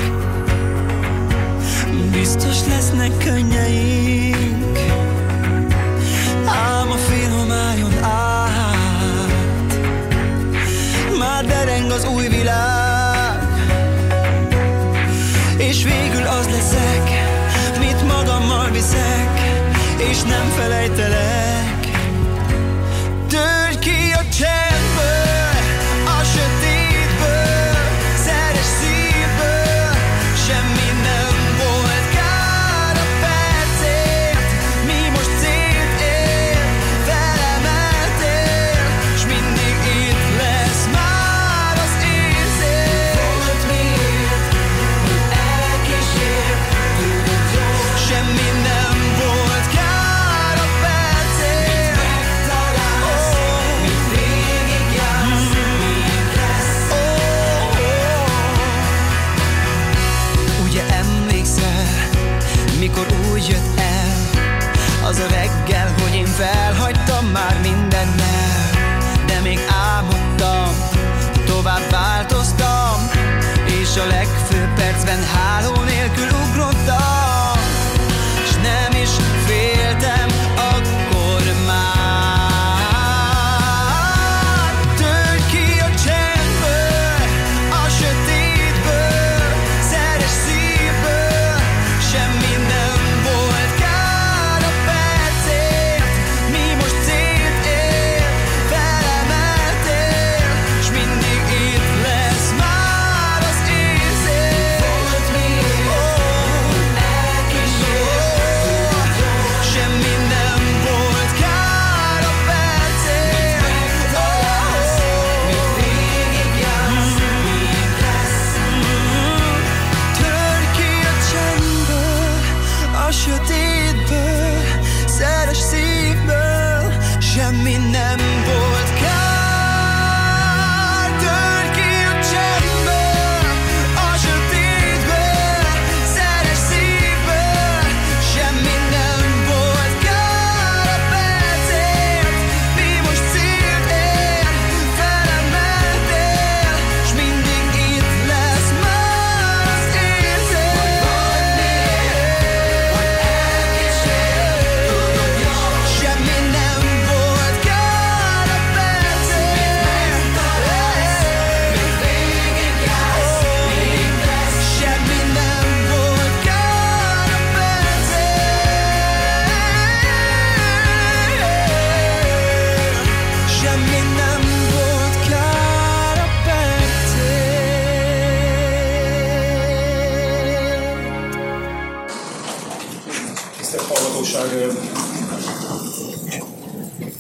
biztos lesznek könnyeink, ám a fél homályon át már dereng az új világ, és végül az leszek, mit magammal viszek, és nem felejtelek. Törj ki a csendből, a sötétből, szeres szívből, semmi nem volt kár a percért, mi most célt ér, felemeltél, s mindig itt lesz már az érzés. Volt miért, hogy elkísért, semmi nem volt kár a percért.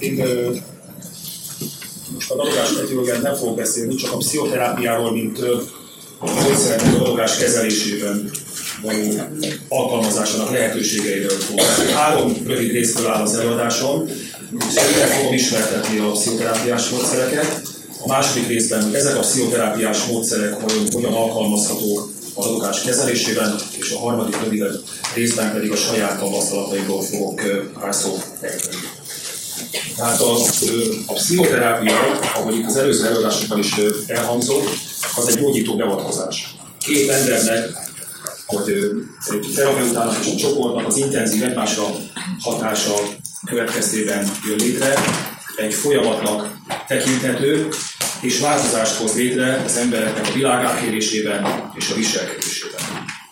Én most a dadogás etiológián nem fogok beszélni, csak a pszichoterápiáról, mint módszernek a dadogás kezelésében való alkalmazásának lehetőségeiről fogok. Három rövid részből áll az előadásom, és egyre fogom ismertetni a pszichoterápiás módszereket. A második részben, hogy ezek a pszichoterápiás módszerek hogyan alkalmazhatók a dadogás kezelésében, és a harmadik rövidebb részben pedig a saját tapasztalataimról fogok pár szót ejteni. Tehát a, a pszichoterápia, ahogy itt az előző előadásokban is elhangzott, az egy gyógyító beavatkozás. Két embernek, hogy egy terapeutának és a csoportnak az intenzív egymásra hatása következtében jön létre, egy folyamatnak tekinthető, és változást hoz létre az embereknek a világátélésében és a viselkedésében.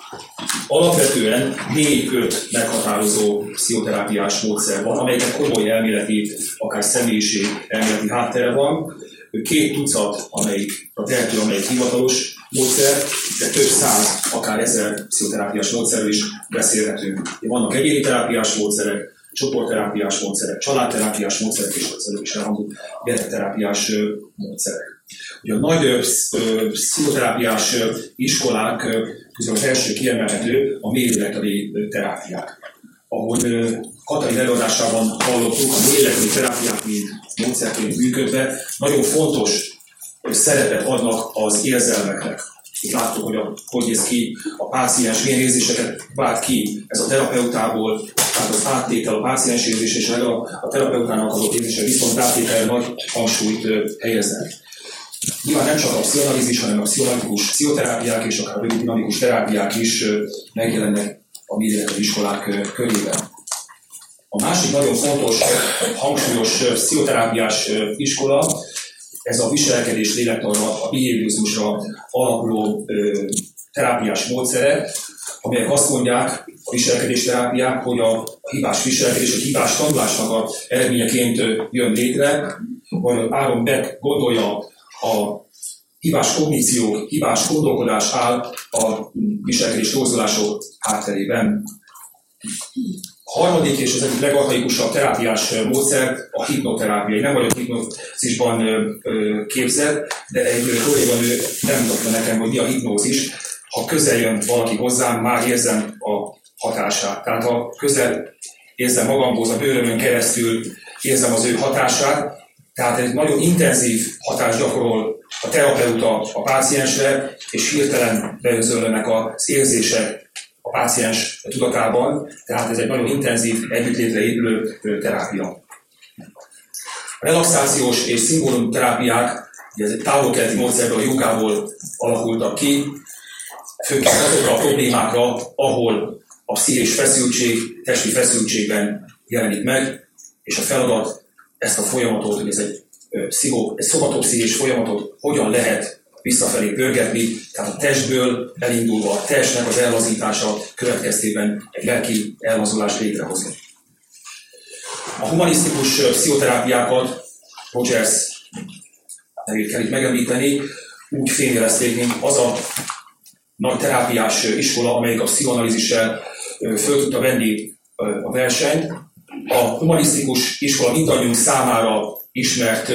Alapvetően négy-öt meghatározó pszichoterápiás módszer van, amelyeknek komoly elméleti, akár személyiség elméleti háttere van. Két tucat, amelyik a tehető, amelyik hivatalos módszer, de több száz, akár ezer pszichoterápiás módszerről is beszélhetünk. Vannak egyéni terápiás módszerek, csoportterápiás módszerek, családterápiás módszerek és az előbb is elhangzott gyerekterápiás módszerek. Ugye a nagy pszichoterápiás iskolák közül az első kiemelhető a mélylélektani terápiák. Ahogy Katalin előadásában hallottuk, a mélylélektani terápiák, mint módszerként működve, nagyon fontos szerepet adnak az érzelmeknek. Itt láttuk, hogy a, hogy néz ki a páciens, milyen érzéseket vált ki ez a terapeutából, tehát az áttétel, a páciens érzés és a, a terapeutának adott érzése viszont áttételre nagy hangsúlyt helyeznek. Nyilván nem csak a pszichoanalízis, hanem a pszichoanalitikus pszichoterápiák és akár a rövid dinamikus terápiák is megjelennek a mélylélektani iskolák körében. A másik nagyon fontos, hangsúlyos pszichoterápiás iskola, ez a viselkedés lélektanra, a behaviorizmusra alapuló ö, terápiás módszerek, amelyek azt mondják, a viselkedésterápiák, hogy a hibás viselkedés, a hibás tanulásnak a eredményeként jön létre, vagy Aaron Beck gondolja, a hibás kogníciók, hibás gondolkodás áll a viselkedés torzulások hátterében. A harmadik és az egyik legarchaikusabb terápiás módszer a hipnoterápia. Nem vagyok hipnózisban képzett, de egy kolléganő nem mutatta nekem, hogy mi a hipnózis. Ha közel jön valaki hozzám, már érzem a hatását. Tehát ha közel érzem magamhoz, a bőrömön keresztül érzem az ő hatását, tehát egy nagyon intenzív hatást gyakorol a terapeuta a páciensre, és hirtelen beözöllönek az érzések a páciens tudatában, tehát ez egy nagyon intenzív, együttlétre épülő terápia. A relaxációs és szimbólum terápiák, ez egy távol-keleti módszerből, a jogából alakultak ki, főként azokra a problémákra, ahol a pszichés feszültség, testi feszültségben jelenik meg, és a feladat ezt a folyamatot, hogy ez egy, pszicho, egy szomatopszichés folyamatot hogyan lehet visszafelé pörgetni, tehát a testből elindulva a testnek az ellazítása következtében egy lelki ellazulást létrehozni. A humanisztikus pszichoterápiákat, Rogers nevét kell itt megemlíteni, úgy fényjelezték, mint az a nagy terápiás iskola, amelyik a pszichoanalízissel föl tudta venni a versenyt. A humanisztikus iskola mindannyiunk számára ismert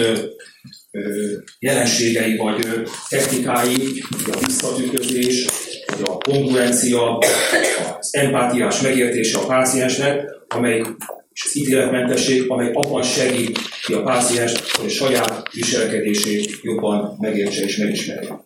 jelenségei vagy technikái, a visszatükrözés, a kongruencia, az empátiás megértése a páciensnek, amely és az ítéletmentesség, amely abban segít ki a páciens, hogy a saját viselkedését jobban megértse és megismerje.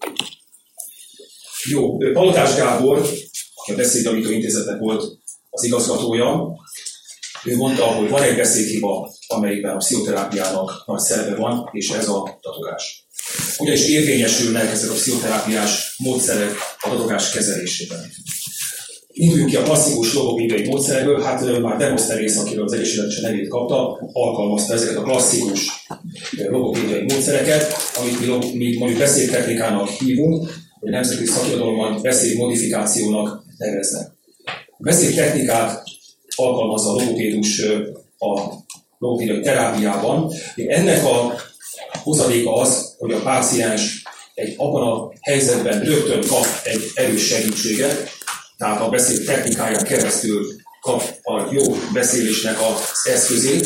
Jó, Palotás Gábor, aki a Beszédjavító Intézetnek volt az igazgatója, ő mondta, hogy van egy beszédhiba, amelyikben a pszichoterápiának nagy szerepe van, és ez a dadogás. Ugyanis érvényesülnek ezek a pszichoterápiás módszerek a dadogás kezelésében. Induljunk ki a klasszikus logopédiai módszerből, hát már Demosthenész, akiről az Egyesület nevét kapta, alkalmazta ezeket a klasszikus logopédiai módszereket, amit mi, mi mondjuk beszédtechnikának hívunk, vagy nemzetközi szakirodalomban beszédmodifikációnak neveznek. A beszédtechnikát alkalmazza a logopédus a logopédiai terápiában. Ennek a hozadéka az, hogy a páciens egy abban a helyzetben rögtön kap egy erős segítséget, tehát a beszéd technikáján keresztül kap a jó beszélésnek az eszközét,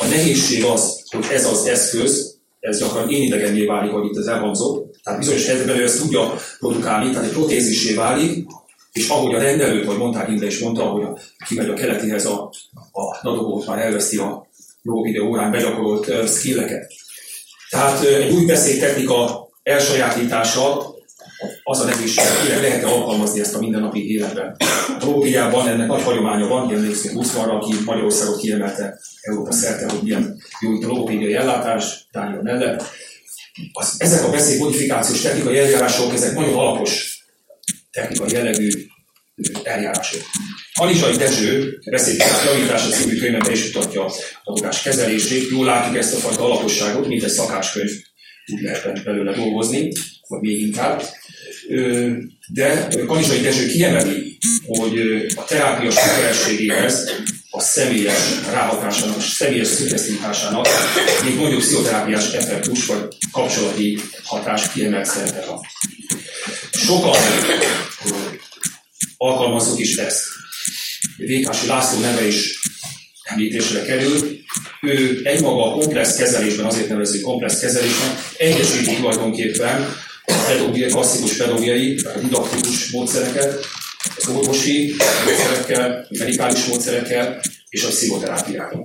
A nehézség az, hogy ez az eszköz, ez gyakran én idegenné válik, ahogy itt az elhangzott, tehát bizonyos helyzetben ő ezt tudja produkálni, tehát egy protézissé válik, és ahogy a rendelőt, vagy mondták Inde is mondta, hogy kimegy a keletihez a, a dadogót, már elveszti a jó videó órán begyakorolt uh, skilleket. Tehát uh, egy új beszédtechnika elsajátítása az a nehézség, hogy lehet alkalmazni ezt a mindennapi életben. A logopédiában ennek nagy hagyománya van, emlékszünk Huszmanra, aki Magyarországot kiemelte Európa szerte, hogy milyen jó itt a logopédiai ellátás, Dániel mellett. Az, ezek a beszédmodifikációs technikai eljárások, ezek nagyon alapos technikai jellegű eljárások. Anisai Dezső beszédtechnika javítása című könyvben is mutatja a dadogás kezelését. Jól látjuk ezt a fajta alaposságot, mint egy szakácskönyv, úgy lehet belőle dolgozni, vagy még inkább. De Anisai Dezső kiemeli, hogy a terápia sikerességéhez a személyes ráhatásának, a személyes szükszításának, még mondjuk pszichoterápiás effektus vagy kapcsolati hatás kiemelt szerepe van. Sokan alkalmazzuk is ezt. Vékási László neve is említésre kerül. Ő egymaga a komplex kezelésben, azért nevezzük komplex kezelésben, egyesíti tulajdonképpen a pedagógiai, klasszikus pedagógiai, a didaktikus módszereket, az orvosi módszerekkel, a medikális módszerekkel és a pszichoterápiákat.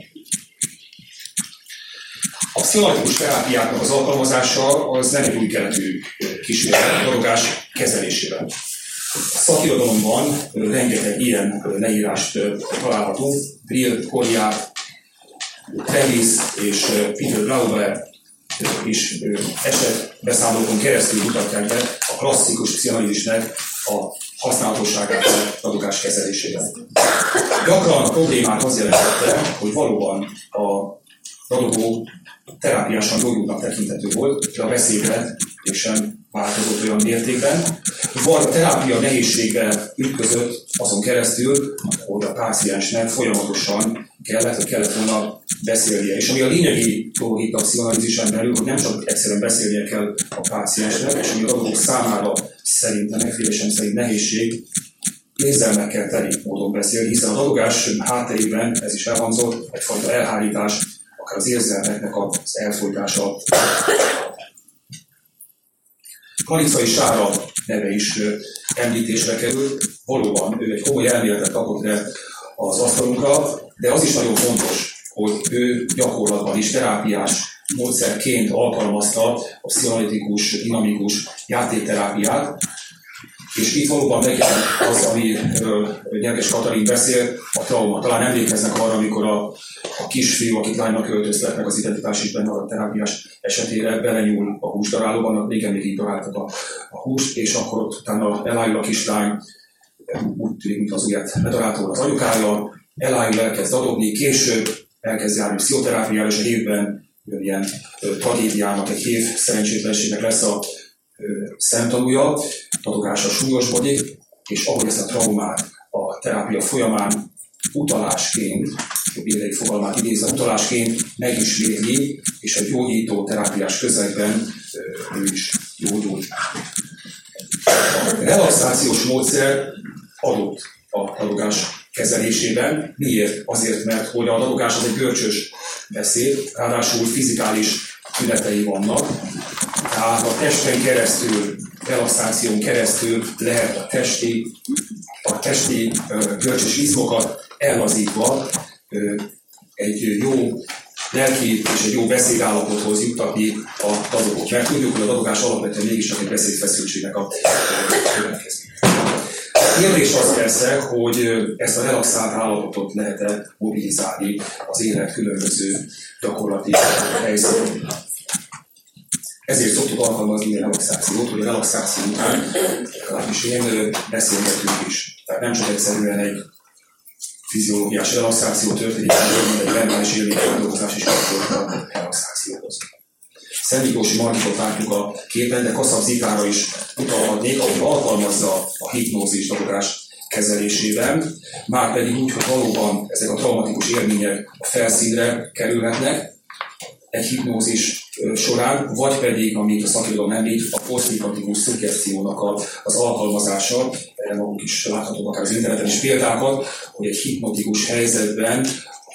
A pszichológikus terápiáknak az alkalmazása az nem egy új keletű kísérlet a dadogás kezelésében. A szakirodalomban rengeteg ilyen leírást találhatunk. Brill, Collier, Travis és Peter Glauber is esetbeszámolókon keresztül mutatják be a klasszikus pszichoanalízisnek a használatosságát a dadogás kezelésében. Gyakran a problémát az jelentette, hogy valóban a dadogó terápiásan gyógyultnak tekinthető volt, de a beszédre sem változott olyan mértékben, vagy a terápia nehézségbe ütközött azon keresztül, hogy a páciensnek folyamatosan kellett, hogy kellett volna beszélnie. És ami a lényegi dolog itt a pszichoanalízisen belül, hogy nem csak egyszerűen beszélnie kell a páciensnek, és ami a dadogók számára szerintem, megfélésem szerint nehézség, érzelmekkel teli módon beszél, hiszen a dadogás hátterében, ez is elhangzott, egyfajta elhárítás, akár az érzelmeknek az elfolytása. Kalicai Sára neve is említésre került. Valóban ő egy komoly elméletet kapott le az asztalunkra, de az is nagyon fontos, hogy ő gyakorlatban is terápiás módszerként alkalmazta a pszichoanalitikus, dinamikus játékterápiát, és itt valóban megjelent az, amiről Nyerges Katalin beszél, a trauma. Talán emlékeznek arra, amikor a, a kisfiú, akit lánynak öltöztetnek, az identitás is benne a terápiás esetére, belenyúl a húsdarálóban, régen még így daráltak a, a húst, és akkor utána elájul a kislány, úgy tűnik, mint az ujját bedaráltól az anyukája, elájul, elkezd adobni, később elkezd járni pszichoterápiára, és a hévben ilyen tragédiának, egy hév szerencsétlenségnek lesz a szemtanúja, dadogása súlyosbodik, és ahogy ezt a traumát a terápia folyamán utalásként, egy fogalmát idézve, utalásként megismétli, és a gyógyító terápiás közegben ő is gyógyul. A relaxációs módszer adott a dadogás kezelésében. Miért? Azért, mert hogy a dadogás az egy görcsös beszéd, ráadásul fizikális tünetei vannak, tehát a testen keresztül, relaxáción keresztül lehet a testi, a testi uh, görcsös izmokat ellazítva uh, egy jó lelki és egy jó beszédállapothoz juttatni a dadogót. Mert tudjuk, hogy a dadogás alapvetően mégis csak egy beszédfeszültségnek a következmény. Kérdés az persze, hogy ezt a relaxált állapotot lehet-e mobilizálni az élet különböző gyakorlati helyzetén. Ezért szoktuk alkalmazni a relaxációt, hogy a relaxáció után legalábbis én beszélgetünk is. Tehát nem csak egyszerűen egy fiziológiás relaxáció történik, hanem egy verbális élményfeldolgozás is kapcsolódik a relaxációhoz. Szent Miklósi Margitot látjuk a képen, de Kaszab Zitára is utalhatnék, ahogy alkalmazza a hipnózis dadogás kezelésében, márpedig úgy, hogy valóban ezek a traumatikus élmények a felszínre kerülhetnek egy hipnózis során, vagy pedig, amit a szakirodalom említ, a poszthipnotikus szuggeszciónak az alkalmazása, erre maguk is láthatók akár az interneten is példákat, hogy egy hipnotikus helyzetben a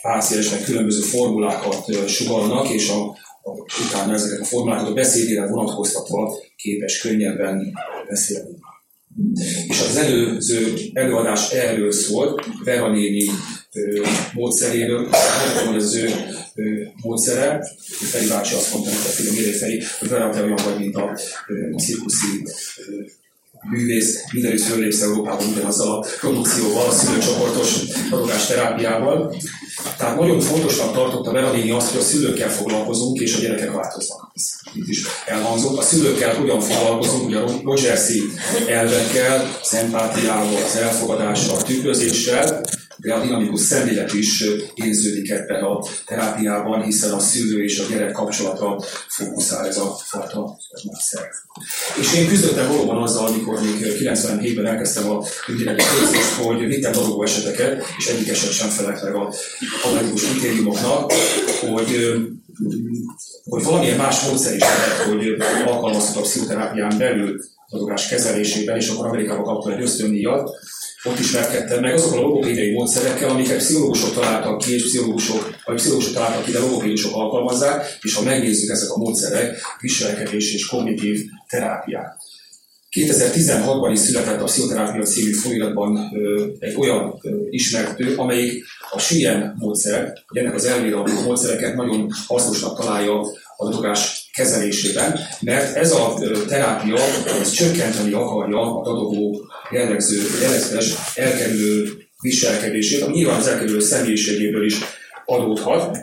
páciensnek különböző formulákat sugalnak, és a, a, utána ezeket a formulákat a beszédére vonatkoztatva képes könnyebben beszélni. És az előző előadás erről szólt, Vera néni ö, módszeréről, nem ez az ő ö, módszere. Feri bácsi azt mondta, hogy a film éré Feri, hogy Vera, te olyan vagy, mint a ö, cirkuszi ö, művész, mindenütt föllépsz Európában ugyanazzal a produkcióval, a szülőcsoportos adogás terápiával. Tehát nagyon fontosnak tartotta Vera néni azt, hogy a szülőkkel foglalkozunk, és a gyerekek változnak. Ez itt is elhangzott. A szülőkkel hogyan foglalkozunk, ugye a Rogersi elvekkel, az empátiával, az elfogadással, a tükrözéssel, de a dinamikus szemlélet is érződik ebben a terápiában, hiszen a szülő és a gyerek kapcsolatra fókuszál ez a fajta módszer. És én küzdöttem valóban azzal, amikor még kilencvenhétben elkezdtem a ügyvédelmi képzést, hogy vittem dadogó eseteket, és egyik eset sem felelt meg a analitikus kritériumoknak, hogy, hogy valamilyen más módszer is lehet, hogy alkalmazható a pszichoterápián belül dadogás kezelésében, és akkor Amerikában kaptam egy ösztöndíjat. Ott ismerkedtem meg azokkal a logopédiai módszerekkel, amiket pszichológusok találtak ki, és pszichológusok, vagy pszichológusok találtak ki, de logopédusok alkalmazzák, és ha megnézzük ezek a módszerek, viselkedés és kognitív terápiák. kétezer-tizenhatban is született a Pszichoterápia című folyóiratban egy olyan ö, ismertő, amelyik a Sien módszer, hogy ennek az elvére a módszereket nagyon hasznosnak találja a dadogás kezelésében, mert ez a terápia ez csökkenteni akarja a dadogó jellegző, jellegzetes elkerülő viselkedését, ami nyilván az elkerülő személyiségéből is adódhat.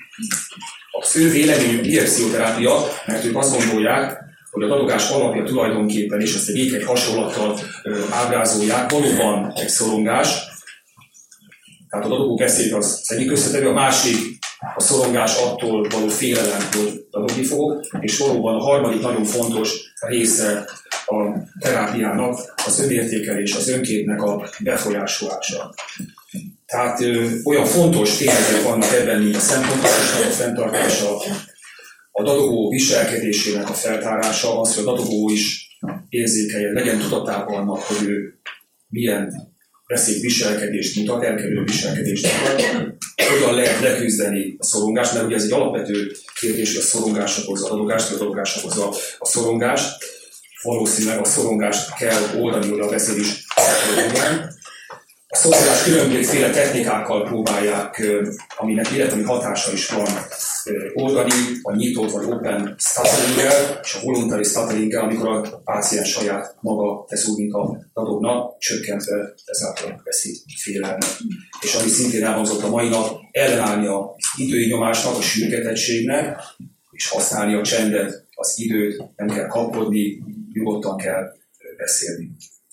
Az ő véleményük ilyen pszichoterápia, mert ők azt gondolják, hogy a dadogás alapja tulajdonképpen, és ezt egy ékeny hasonlattal ábrázolják, valóban egy szorongás. Tehát a dadogó beszéd az egyik összetevő, a másik a szorongás attól való félelem, hogy dadogni fogok, és valóban a harmadik nagyon fontos része a terápiának az önértékelés, az önképnek a befolyásolása. Tehát ö, olyan fontos tényezők vannak ebben, mint a szempontosság, a fenntartása, a dadogó viselkedésének a feltárása, az, hogy a dadogó is érzékelje, legyen tudatában annak, hogy ő milyen veszély viselkedést mutat, elkerülő viselkedést mutat, hogyan lehet leküzdeni a szorongást, mert ugye ez egy alapvető kérdés, hogy a szorongás okozza a dadogást, vagy a dadogás okozza a szorongást. Valószínűleg a szorongást kell oldani, hogy a veszély is legyen. A szorongás különbözőféle technikákkal próbálják, aminek életemi hatása is van, oldani, a nyitott vagy open stutteringgel, és a voluntary stutteringgel, amikor a páciens saját maga tesz úgy, mint a dadogna, csökkentve ezáltal veszi félelmet. És ami szintén elhangzott a mai nap, ellenállni az idői nyomásnak, a sürgetettségnek, és használni a csendet, az időt, nem kell kapkodni, nyugodtan kell beszélni.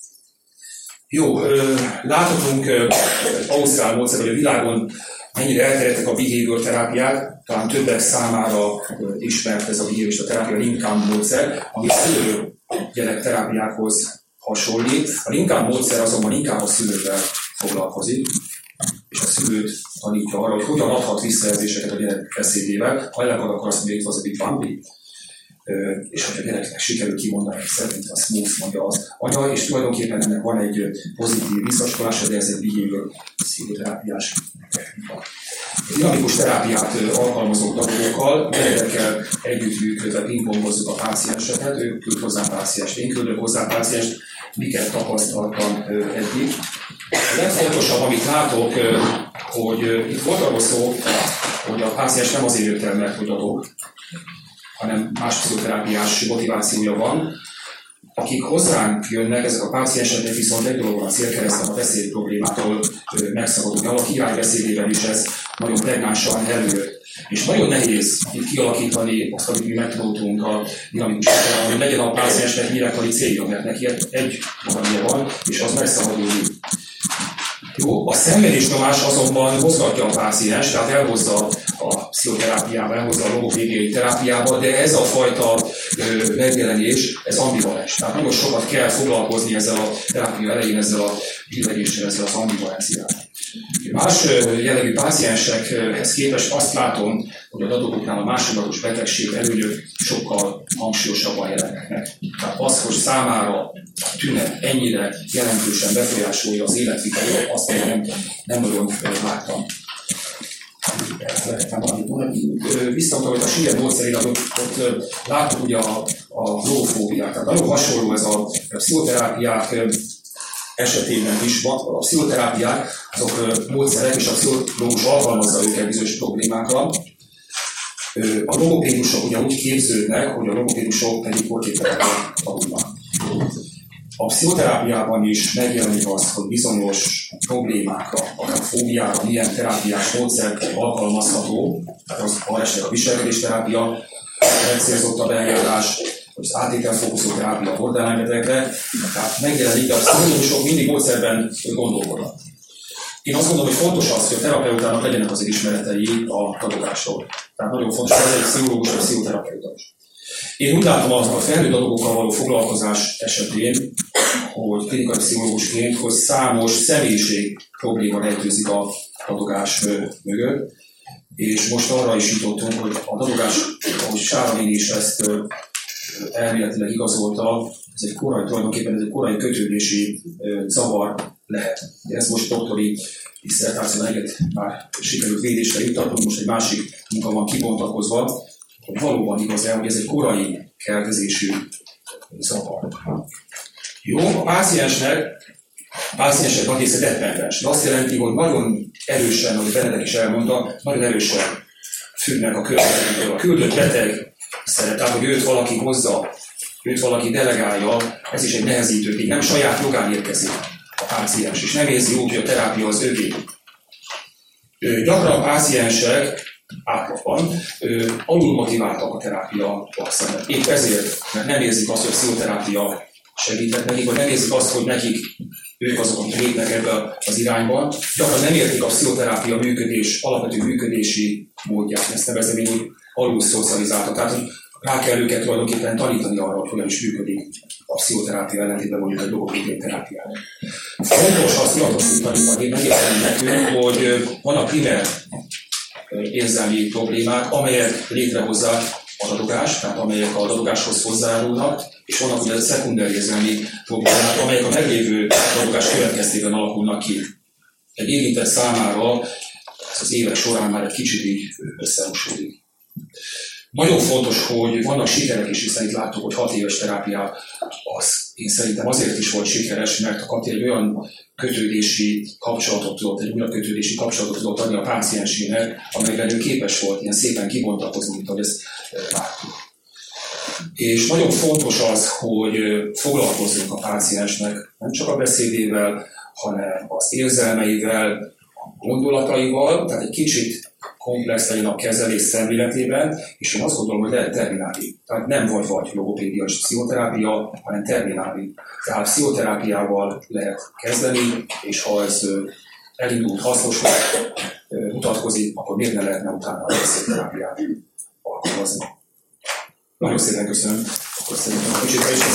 Jó, láthatunk ausztrál módszer, hogy a világon mennyire elterjedtek a behavior terápiák, talán többek számára ismert ez a behaviorista terápia, a Lincoln módszer, ami szülő gyerek terápiákhoz hasonlít. A Lincoln módszer azonban inkább a szülővel foglalkozik, és a szülőt tanítja arra, hogy hogyan adhat visszajelzéseket a gyerek beszédével. Ha elakad, akkor azt mondja, itt az a big bambi. És hogy a gyereknek sikerül kimondani, szerint a smooth mondja az anya, és tulajdonképpen ennek van egy pozitív visszaskolása, de ez egy behavior pszichoterápiás technika. Dinamikus terápiát alkalmazó dadogókkal, gyerekekkel együttműködve pingpongozzuk a pácienseket, ők küld hozzá pácienst, én küldök hozzá pácienst, miket tapasztaltam eddig. A legfontosabb, amit látok, hogy itt volt arról szó, hogy a páciens nem azért jött el, mert hogy dadog, hanem más pszichoterápiás motivációja van. Akik hozzánk jönnek, ezek a pácienseknek viszont egy dolog van a célkeresztem, a beszéd problémától megszabadulni. A királybeszédében is ez nagyon pregnánsan előjött. És nagyon nehéz itt kialakítani azt, amit mi megtanultunk a dinamikus terápiában, hogy legyen a páciensnek nyilvánkali célja, mert neki egy valamilyen van, és az megszabadulni. Jó, a szenvedésnyomás azonban mozgatja a páciens, tehát elhozza a pszichoterápiába, elhozza a logopédiai terápiába, de ez a fajta ö, megjelenés, ez ambivalens. Tehát nagyon sokat kell foglalkozni ezzel a terápia elején, ezzel a billegéssel, ezzel az ambivalenciával. Más jellegű páciensekhez képest azt látom, hogy a dadogoknál a másodlagos betegség előnyök sokkal hangsúlyosabban jelennek meg. Tehát az, hogy számára a tünet ennyire jelentősen befolyásolja az életvitáját, azt még nem, nem nagyon láttam. Visszautalva a Schiller módszerére, ott, ott láttuk ugye a, a logofóbiát. Tehát nagyon hasonló ez a, a pszichoterápiák esetében is van. A pszichoterápiák azok módszerek, és a pszichológus alkalmazza őket bizonyos problémákra. A logopédusok ugye úgy képződnek, hogy a logopédusok pedig portéterápiát tanulnak. A pszichoterápiában is megjelenik az, hogy bizonyos problémákra, akár fóbiára, milyen terápiás módszer alkalmazható, tehát az esetleg a viselkedésterápia, megcélzottabb eljárás, az átételfókuszú terápia a borderline betegekre, tehát megjelenik, de a pszichológusok mindig módszerben gondolkodnak. Én azt gondolom, hogy fontos az, hogy a terapeutának legyenek az ismeretei a dadogásról. Tehát nagyon fontos, hogy ez egy pszichológus vagy pszichoterapeuta is. Én úgy látom az a felnőtt dolgokkal való foglalkozás esetén, hogy klinikai pszichológusként, hogy számos személyiség probléma rejtőzik a dadogás mögött, és most arra is jutottunk, hogy a dadogás, ahogy Sáramini is ezt elméletileg igazolta, ez egy korai, tulajdonképpen ez egy korai kötődési zavar lehet. Ez most doktori disszertáción egyet már sikerült védésre juttatni, most egy másik munka van kibontakozva, hogy valóban igaz-e, hogy ez egy korai keltezésű zavar. Jó, a páciensnek, a páciensek nagy része dependens. De azt jelenti, hogy nagyon erősen, ahogy Benedek is elmondta, nagyon erősen függnek a környezettől. A küldött beteg szeret, tehát, hogy őt valaki hozza, őt valaki delegálja, ez is egy nehezítő, így nem saját jogán érkezik a páciens, és nem érzi úgy, hogy a terápia az övé. Gyakran a páciensek átlagban alul motiváltak a terápia szemben. Épp ezért, mert nem érzik azt, hogy a pszichoterápia segíthet nekik, vagy nem érzik azt, hogy nekik ők azok, akik lépnek ebbe az irányba. Gyakran nem értik a pszichoterápia működés, alapvető működési módját, ezt nevezem én úgy alul szocializáltak. Tehát, hogy rá kell őket tulajdonképpen tanítani arra, hogy hogyan is működik a pszichoterápia ellentétben mondjuk egy logopédiai terápiának. Fontos azt tudatosítani, vagy én megérteni nekünk, hogy vannak primer érzelmi problémák, amelyek létrehozzák a dadogást, tehát amelyek a dadogáshoz hozzájárulnak, és vannak ugye szekunder érzelmi problémák, amelyek a meglévő dadogás következtében alakulnak ki. Egy érintett számára ez az évek során már egy kicsit így összemosódik. Nagyon fontos, hogy vannak sikerek is, hiszen itt láttuk, hogy hat éves terápia az én szerintem azért is volt sikeres, mert a Kati egy olyan kötődési kapcsolatot tudott, egy újra kötődési kapcsolatot tudott adni a páciensének, amelyben ő képes volt ilyen szépen kibontakozni, mint ahogy ezt láttuk. És nagyon fontos az, hogy foglalkozzunk a páciensnek nem csak a beszédével, hanem az érzelmeivel, a gondolataival, tehát egy kicsit komplex legyen a kezelés szemléletében, és én azt gondolom, hogy lehet terminálni. Tehát nem vagy vagy logopédia és pszichoterápia, hanem terminálni. Tehát pszichoterápiával lehet kezdeni, és ha ez elindult hasznosnak mutatkozik, akkor miért ne lehetne utána a pszichoterápiát alkalmazni. Nagyon szépen köszönöm. Akkor szerintem a kicsit is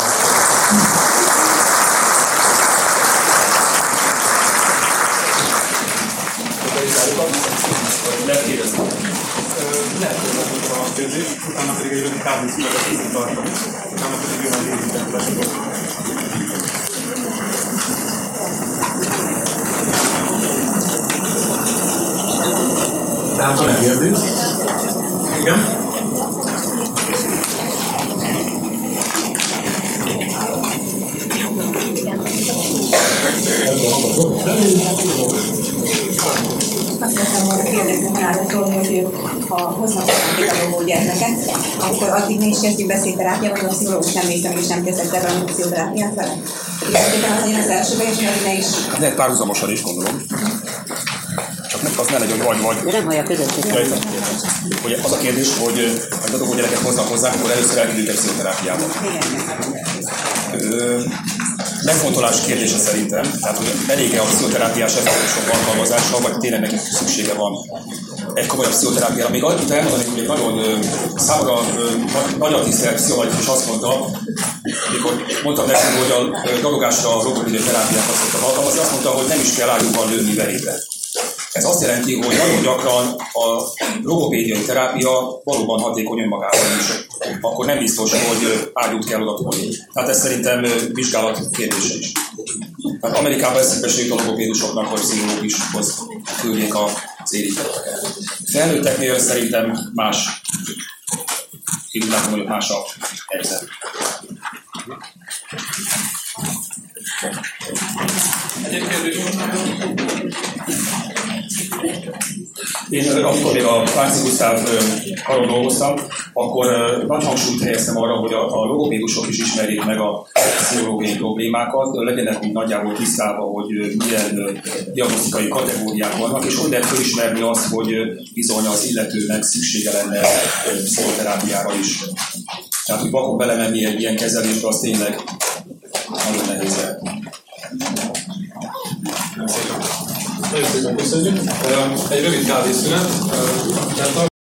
lehet kérdezni. Lehet kérdezni a kérdés, utána pedig egy rövid kávészünetet tudunk tartani, utána pedig jön az érintett lesokot. Tehát van egy kérdés? Igen? Azt szeretném volna kérdezni Márától, hogy ha hoznak a gyermeket, akkor addig mi is kezdjük beszédterápia, vagy a pszichológus nem néztem, és nem kezdett el valami pszichoterápiát vele? És az legyen az elsőben, és meg ne is... Hát lehet párhuzamosan is, gondolom. Csak az ne legyen vagy-vagy. De nem hallja közöttük. Hogy az a kérdés, hogy a dadogó gyereket hoznak hozzá, akkor először elküldjük egy pszichoterápiába. Megfontolás kérdése szerintem, tehát hogy elég-e a pszichoterápiás effektusok alkalmazása, vagy tényleg nekik szüksége van egy komolyabb pszichoterápiára. Még annyit elmondanék, hogy egy nagyon számomra nagyon tisztelt pszichológus azt mondta, amikor mondtam neki, hogy a dadogásra a logopédiai terápiákat szoktak alkalmazni, azt mondta, hogy nem is kell ágyúban lőni verébe. Ez azt jelenti, hogy nagyon gyakran a logopédiai terápia valóban hatékony önmagában is. Akkor nem biztos, hogy ágyút kell oda tolni. Tehát ez szerintem vizsgálat kérdése is. Tehát Amerikában eszembe se jut a logopédusoknak, hogy pszichológushoz küldjék a az érintetteket. Felnőtteknél szerintem más, én úgy látom, hogy más a helyzet. Én amikor még a Váci Gusztáv karon dolgoztam, akkor nagy hangsúlyt helyeztem arra, hogy a, a logopédusok is ismerjék meg a pszichológiai problémákat, legyenek nagyjából tisztában, hogy milyen diagnosztikai kategóriák vannak, és hogy lehet felismerni azt, hogy bizony az illetőnek szüksége lenne pszichoterápiára is. Tehát, hogy vakon belemenni egy ilyen kezelésbe, az tényleg nagyon nehéz lehet. Nagyon szépen köszönjük. Egy rövid kávészünet.